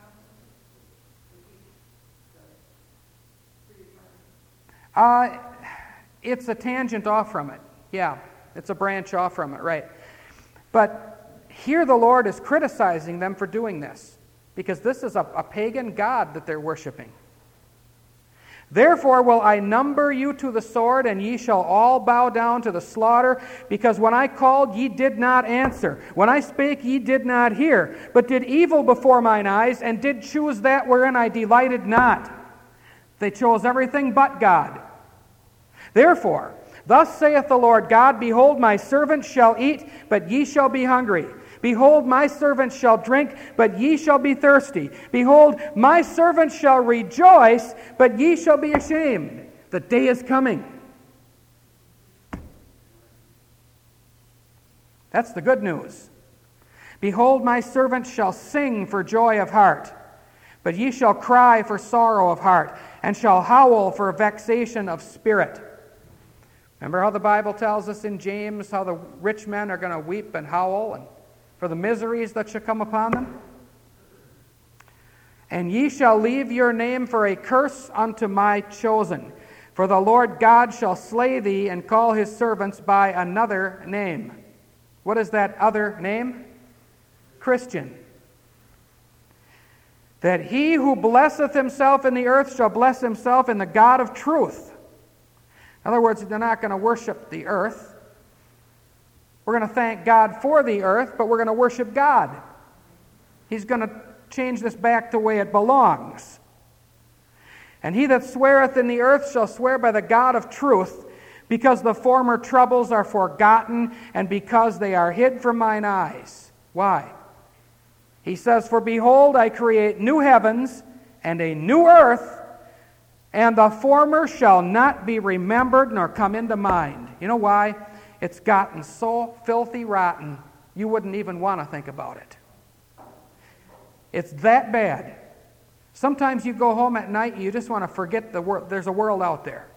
Speaker 1: It's a tangent off from it. Yeah, it's a branch off from it, right. But here the Lord is criticizing them for doing this, because this is a pagan god that they're worshiping. Therefore will I number you to the sword, and ye shall all bow down to the slaughter, because when I called, ye did not answer. When I spake, ye did not hear, but did evil before mine eyes, and did choose that wherein I delighted not. They chose everything but God. Therefore, thus saith the Lord God, behold, my servant shall eat, but ye shall be hungry. Behold, my servant shall drink, but ye shall be thirsty. Behold, my servant shall rejoice, but ye shall be ashamed. The day is coming. That's the good news. Behold, my servant shall sing for joy of heart, but ye shall cry for sorrow of heart, and shall howl for vexation of spirit. Remember how the Bible tells us in James how the rich men are going to weep and howl and for the miseries that shall come upon them? And ye shall leave your name for a curse unto my chosen. For the Lord God shall slay thee and call his servants by another name. What is that other name? Christian. That he who blesseth himself in the earth shall bless himself in the God of truth. In other words, they're not going to worship the earth. We're going to thank God for the earth, but we're going to worship God. He's going to change this back to the way it belongs. And he that sweareth in the earth shall swear by the God of truth, because the former troubles are forgotten, and because they are hid from mine eyes. Why? He says, for behold, I create new heavens and a new earth, and the former shall not be remembered nor come into mind. You know why? It's gotten so filthy rotten, you wouldn't even want to think about it. It's that bad. Sometimes you go home at night and you just want to forget the world. There's a world out there.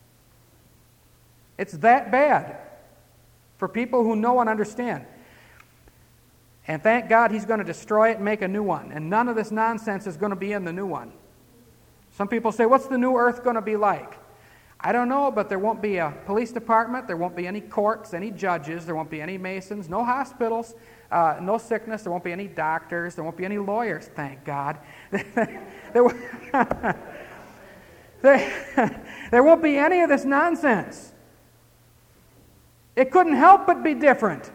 Speaker 1: It's that bad for people who know and understand. And thank God he's going to destroy it and make a new one. And none of this nonsense is going to be in the new one. Some people say, what's the new earth going to be like? I don't know, but there won't be a police department, there won't be any courts, any judges, there won't be any masons, no hospitals, no sickness, there won't be any doctors, there won't be any lawyers, thank God. there won't be any of this nonsense. It couldn't help but be different.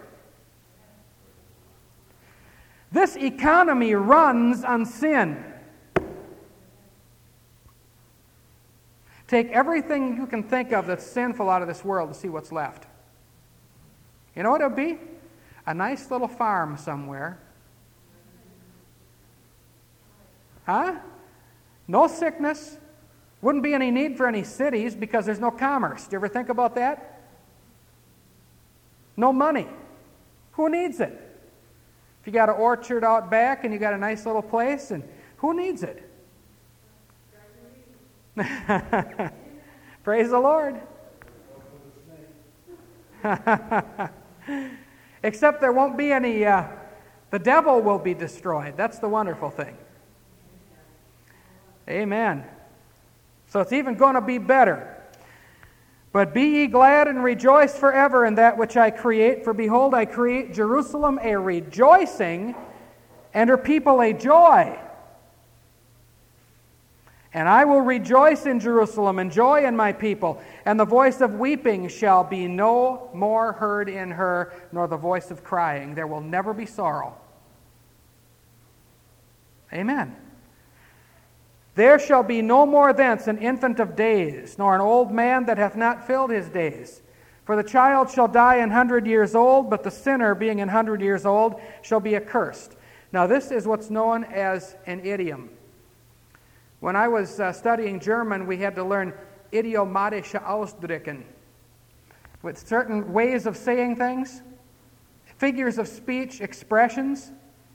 Speaker 1: This economy runs on sin. Take everything you can think of that's sinful out of this world to see what's left. You know what it would be? A nice little farm somewhere. Huh? No sickness. Wouldn't be any need for any cities because there's no commerce. Do you ever think about that? No money. Who needs it? If you got an orchard out back and you got a nice little place, and who needs it? Praise the Lord. Except there won't be any, the devil will be destroyed. That's the wonderful thing. Amen. So it's even going to be better. But be ye glad and rejoice forever in that which I create. For behold, I create Jerusalem a rejoicing, and her people a joy. And I will rejoice in Jerusalem, and joy in my people. And the voice of weeping shall be no more heard in her, nor the voice of crying. There will never be sorrow. Amen. There shall be no more thence an infant of days, nor an old man that hath not filled his days. For the child shall die 100 years old, but the sinner, being 100 years old, shall be accursed. Now this is what's known as an idiom. When I was studying German, we had to learn idiomatische Ausdrücken, with certain ways of saying things, figures of speech, expressions.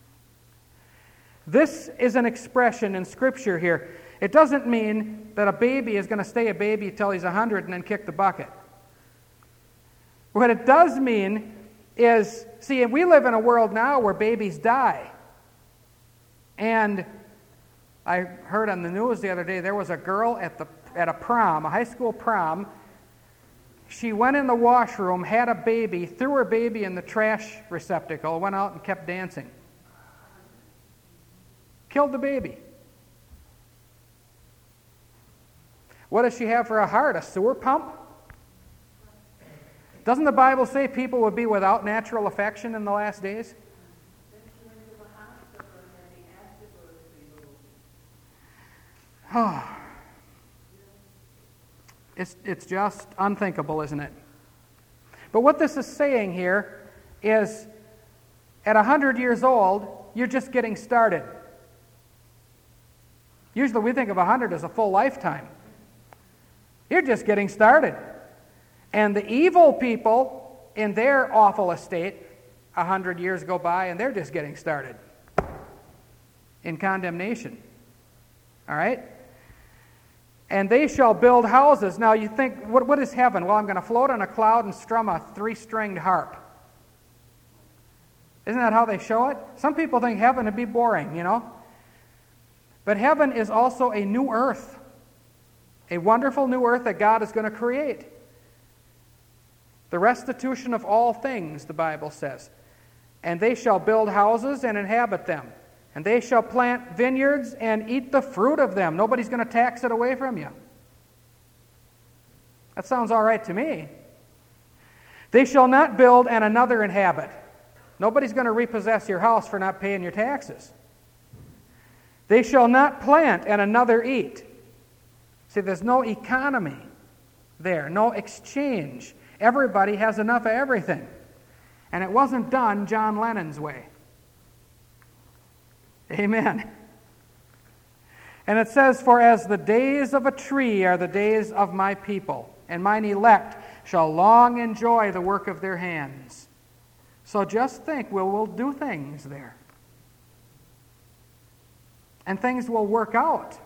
Speaker 1: This is an expression in Scripture here. It doesn't mean that a baby is going to stay a baby until he's 100 and then kick the bucket. What it does mean is, see, we live in a world now where babies die. And I heard on the news the other day, there was a girl at a prom, a high school prom. She went in the washroom, had a baby, threw her baby in the trash receptacle, went out and kept dancing. Killed the baby. What does she have for a heart? A sewer pump? Doesn't the Bible say people would be without natural affection in the last days? Oh. It's just unthinkable, isn't it? But what this is saying here is, at 100 years old, you're just getting started. Usually we think of 100 as a full lifetime. You're just getting started. And the evil people in their awful estate, 100 years go by and they're just getting started in condemnation. All right? And they shall build houses. Now you think, what is heaven? Well, I'm going to float on a cloud and strum a 3-stringed harp. Isn't that how they show it? Some people think heaven would be boring, you know. But heaven is also a new earth, a wonderful new earth that God is going to create. The restitution of all things, the Bible says. And they shall build houses and inhabit them. And they shall plant vineyards and eat the fruit of them. Nobody's going to tax it away from you. That sounds all right to me. They shall not build and another inhabit. Nobody's going to repossess your house for not paying your taxes. They shall not plant and another eat. See, there's no economy there, no exchange. Everybody has enough of everything. And it wasn't done John Lennon's way. Amen. And it says, for as the days of a tree are the days of my people, and mine elect shall long enjoy the work of their hands. So just think, we'll do things there. And things will work out.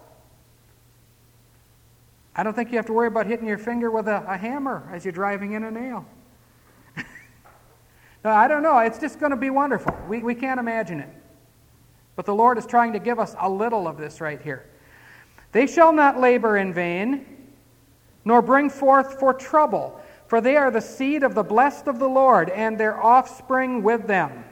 Speaker 1: I don't think you have to worry about hitting your finger with a hammer as you're driving in a nail. No, I don't know. It's just going to be wonderful. We can't imagine it. But the Lord is trying to give us a little of this right here. They shall not labor in vain, nor bring forth for trouble, for they are the seed of the blessed of the Lord, and their offspring with them.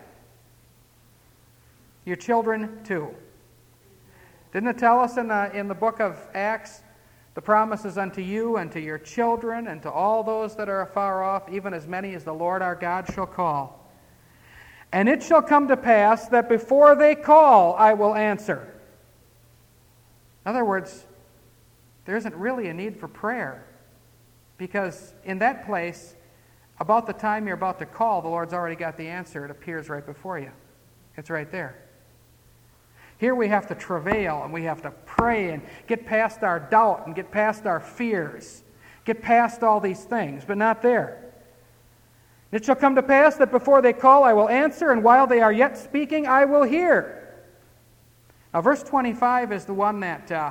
Speaker 1: Your children too. Didn't it tell us in the book of Acts, the promises unto you and to your children and to all those that are afar off, even as many as the Lord our God shall call? And it shall come to pass that before they call, I will answer. In other words, there isn't really a need for prayer, because in that place, about the time you're about to call, the Lord's already got the answer. It appears right before you. It's right there. Here we have to travail and we have to pray and get past our doubt and get past our fears, get past all these things, but not there. It shall come to pass that before they call, I will answer, and while they are yet speaking, I will hear. Now, verse 25 is the one that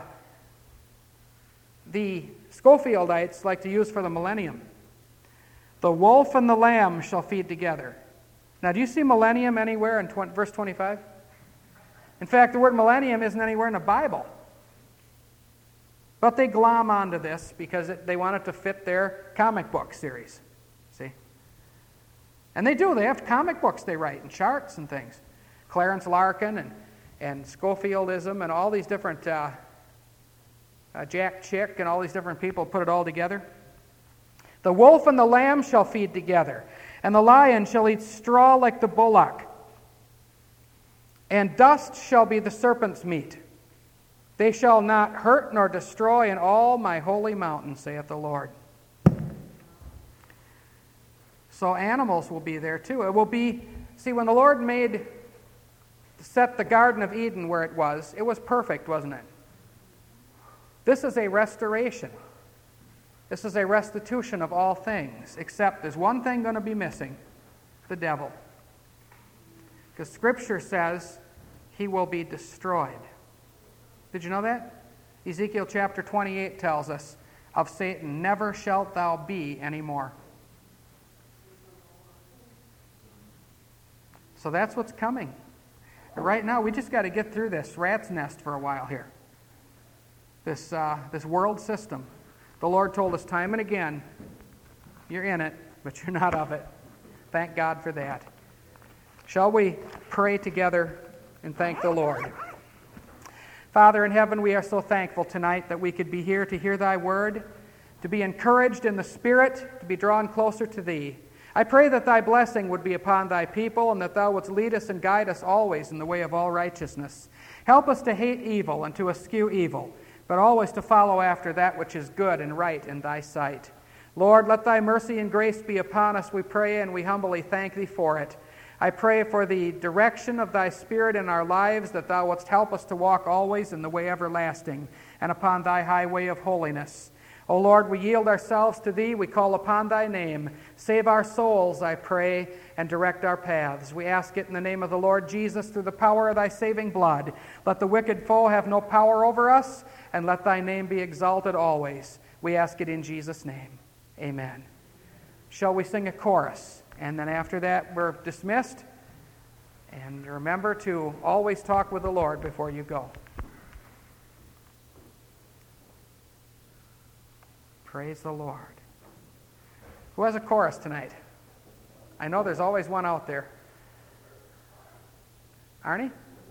Speaker 1: the Schofieldites like to use for the millennium. The wolf and the lamb shall feed together. Now, do you see millennium anywhere in verse 25? In fact, the word millennium isn't anywhere in the Bible. But they glom onto this because they want it to fit their comic book series. See? And they do. They have comic books they write and charts and things. Clarence Larkin and Schofieldism and all these different, Jack Chick and all these different people put it all together. The wolf and the lamb shall feed together, and the lion shall eat straw like the bullock, and dust shall be the serpent's meat. They shall not hurt nor destroy in all my holy mountain, saith the Lord. So animals will be there too. It will be, see, when the Lord set the Garden of Eden where it was perfect, wasn't it? This is a restoration. This is a restitution of all things, except there's one thing going to be missing, the devil. Because Scripture says he will be destroyed. Did you know that? Ezekiel chapter 28 tells us, of Satan, never shalt thou be anymore. So that's what's coming. And right now, we just got to get through this rat's nest for a while here. This world system. The Lord told us time and again, you're in it, but you're not of it. Thank God for that. Shall we pray together and thank the Lord? Father in heaven, we are so thankful tonight that we could be here to hear thy word, to be encouraged in the Spirit, to be drawn closer to thee. I pray that thy blessing would be upon thy people and that thou wouldst lead us and guide us always in the way of all righteousness. Help us to hate evil and to eschew evil, but always to follow after that which is good and right in thy sight. Lord, let thy mercy and grace be upon us, we pray, and we humbly thank thee for it. I pray for the direction of thy Spirit in our lives, that thou wouldst help us to walk always in the way everlasting and upon thy highway of holiness. O Lord, we yield ourselves to thee. We call upon thy name. Save our souls, I pray, and direct our paths. We ask it in the name of the Lord Jesus through the power of thy saving blood. Let the wicked foe have no power over us, and let thy name be exalted always. We ask it in Jesus' name. Amen. Shall we sing a chorus? And then after that, we're dismissed. And remember to always talk with the Lord before you go. Praise the Lord. Who has a chorus tonight? I know there's always one out there. Arnie?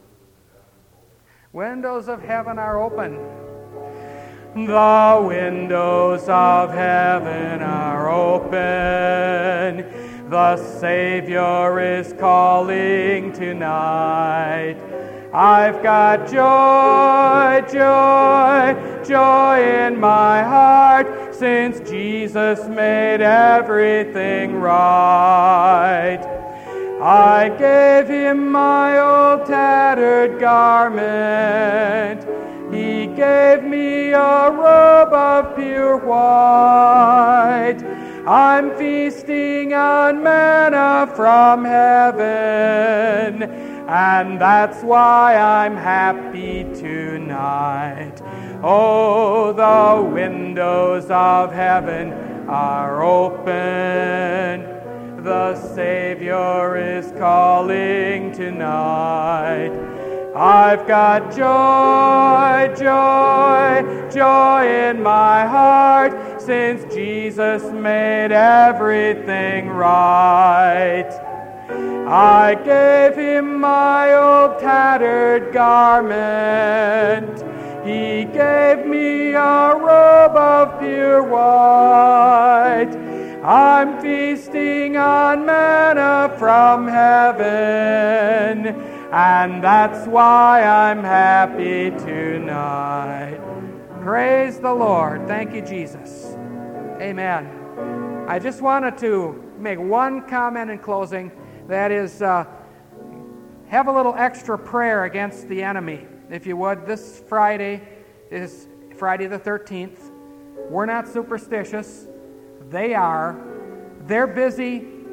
Speaker 1: Windows of heaven are open. The windows of heaven are open. The Savior is calling tonight. I've got joy, joy, joy in my heart, since Jesus made everything right. I gave him my old tattered garment. He gave me a robe of pure white. I'm feasting on manna from heaven, and that's why I'm happy tonight. Oh, the windows of heaven are open. The Savior is calling tonight. I've got joy, joy, joy in my heart, since Jesus made everything right. I gave him my old tattered garment. He gave me a robe of pure white. I'm feasting on manna from heaven, and that's why I'm happy tonight. Praise the Lord. Thank you, Jesus. Amen. I just wanted to make one comment in closing. That is, have a little extra prayer against the enemy, if you would. This Friday is Friday the 13th. We're not superstitious. They are. They're busy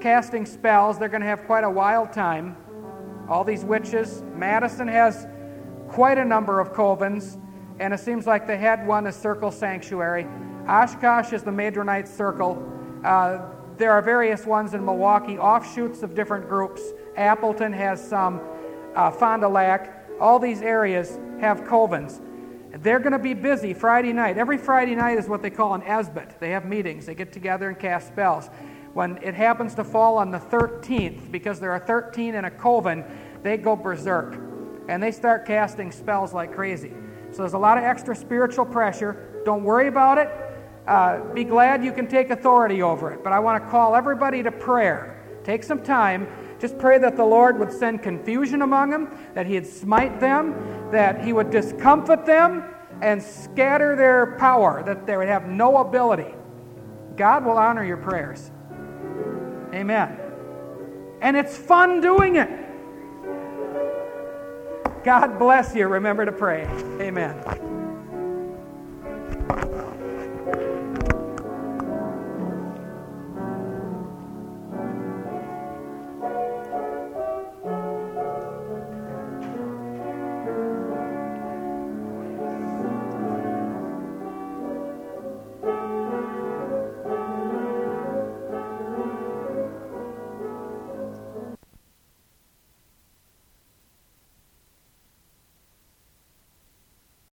Speaker 1: casting spells. They're going to have quite a wild time. All these witches. Madison has quite a number of covens, and it seems like the head one is Circle Sanctuary. Oshkosh is the Madronite Circle. There are various ones in Milwaukee, offshoots of different groups. Appleton has some. Fond du Lac. All these areas have covens. They're going to be busy Friday night. Every Friday night is what they call an esbit. They have meetings. They get together and cast spells. When it happens to fall on the 13th, because there are 13 in a coven, they go berserk. And they start casting spells like crazy. So there's a lot of extra spiritual pressure. Don't worry about it. Be glad you can take authority over it. But I want to call everybody to prayer. Take some time. Just pray that the Lord would send confusion among them, that He'd smite them, that He would discomfit them and scatter their power, that they would have no ability. God will honor your prayers. Amen. And it's fun doing it. God bless you. Remember to pray. Amen.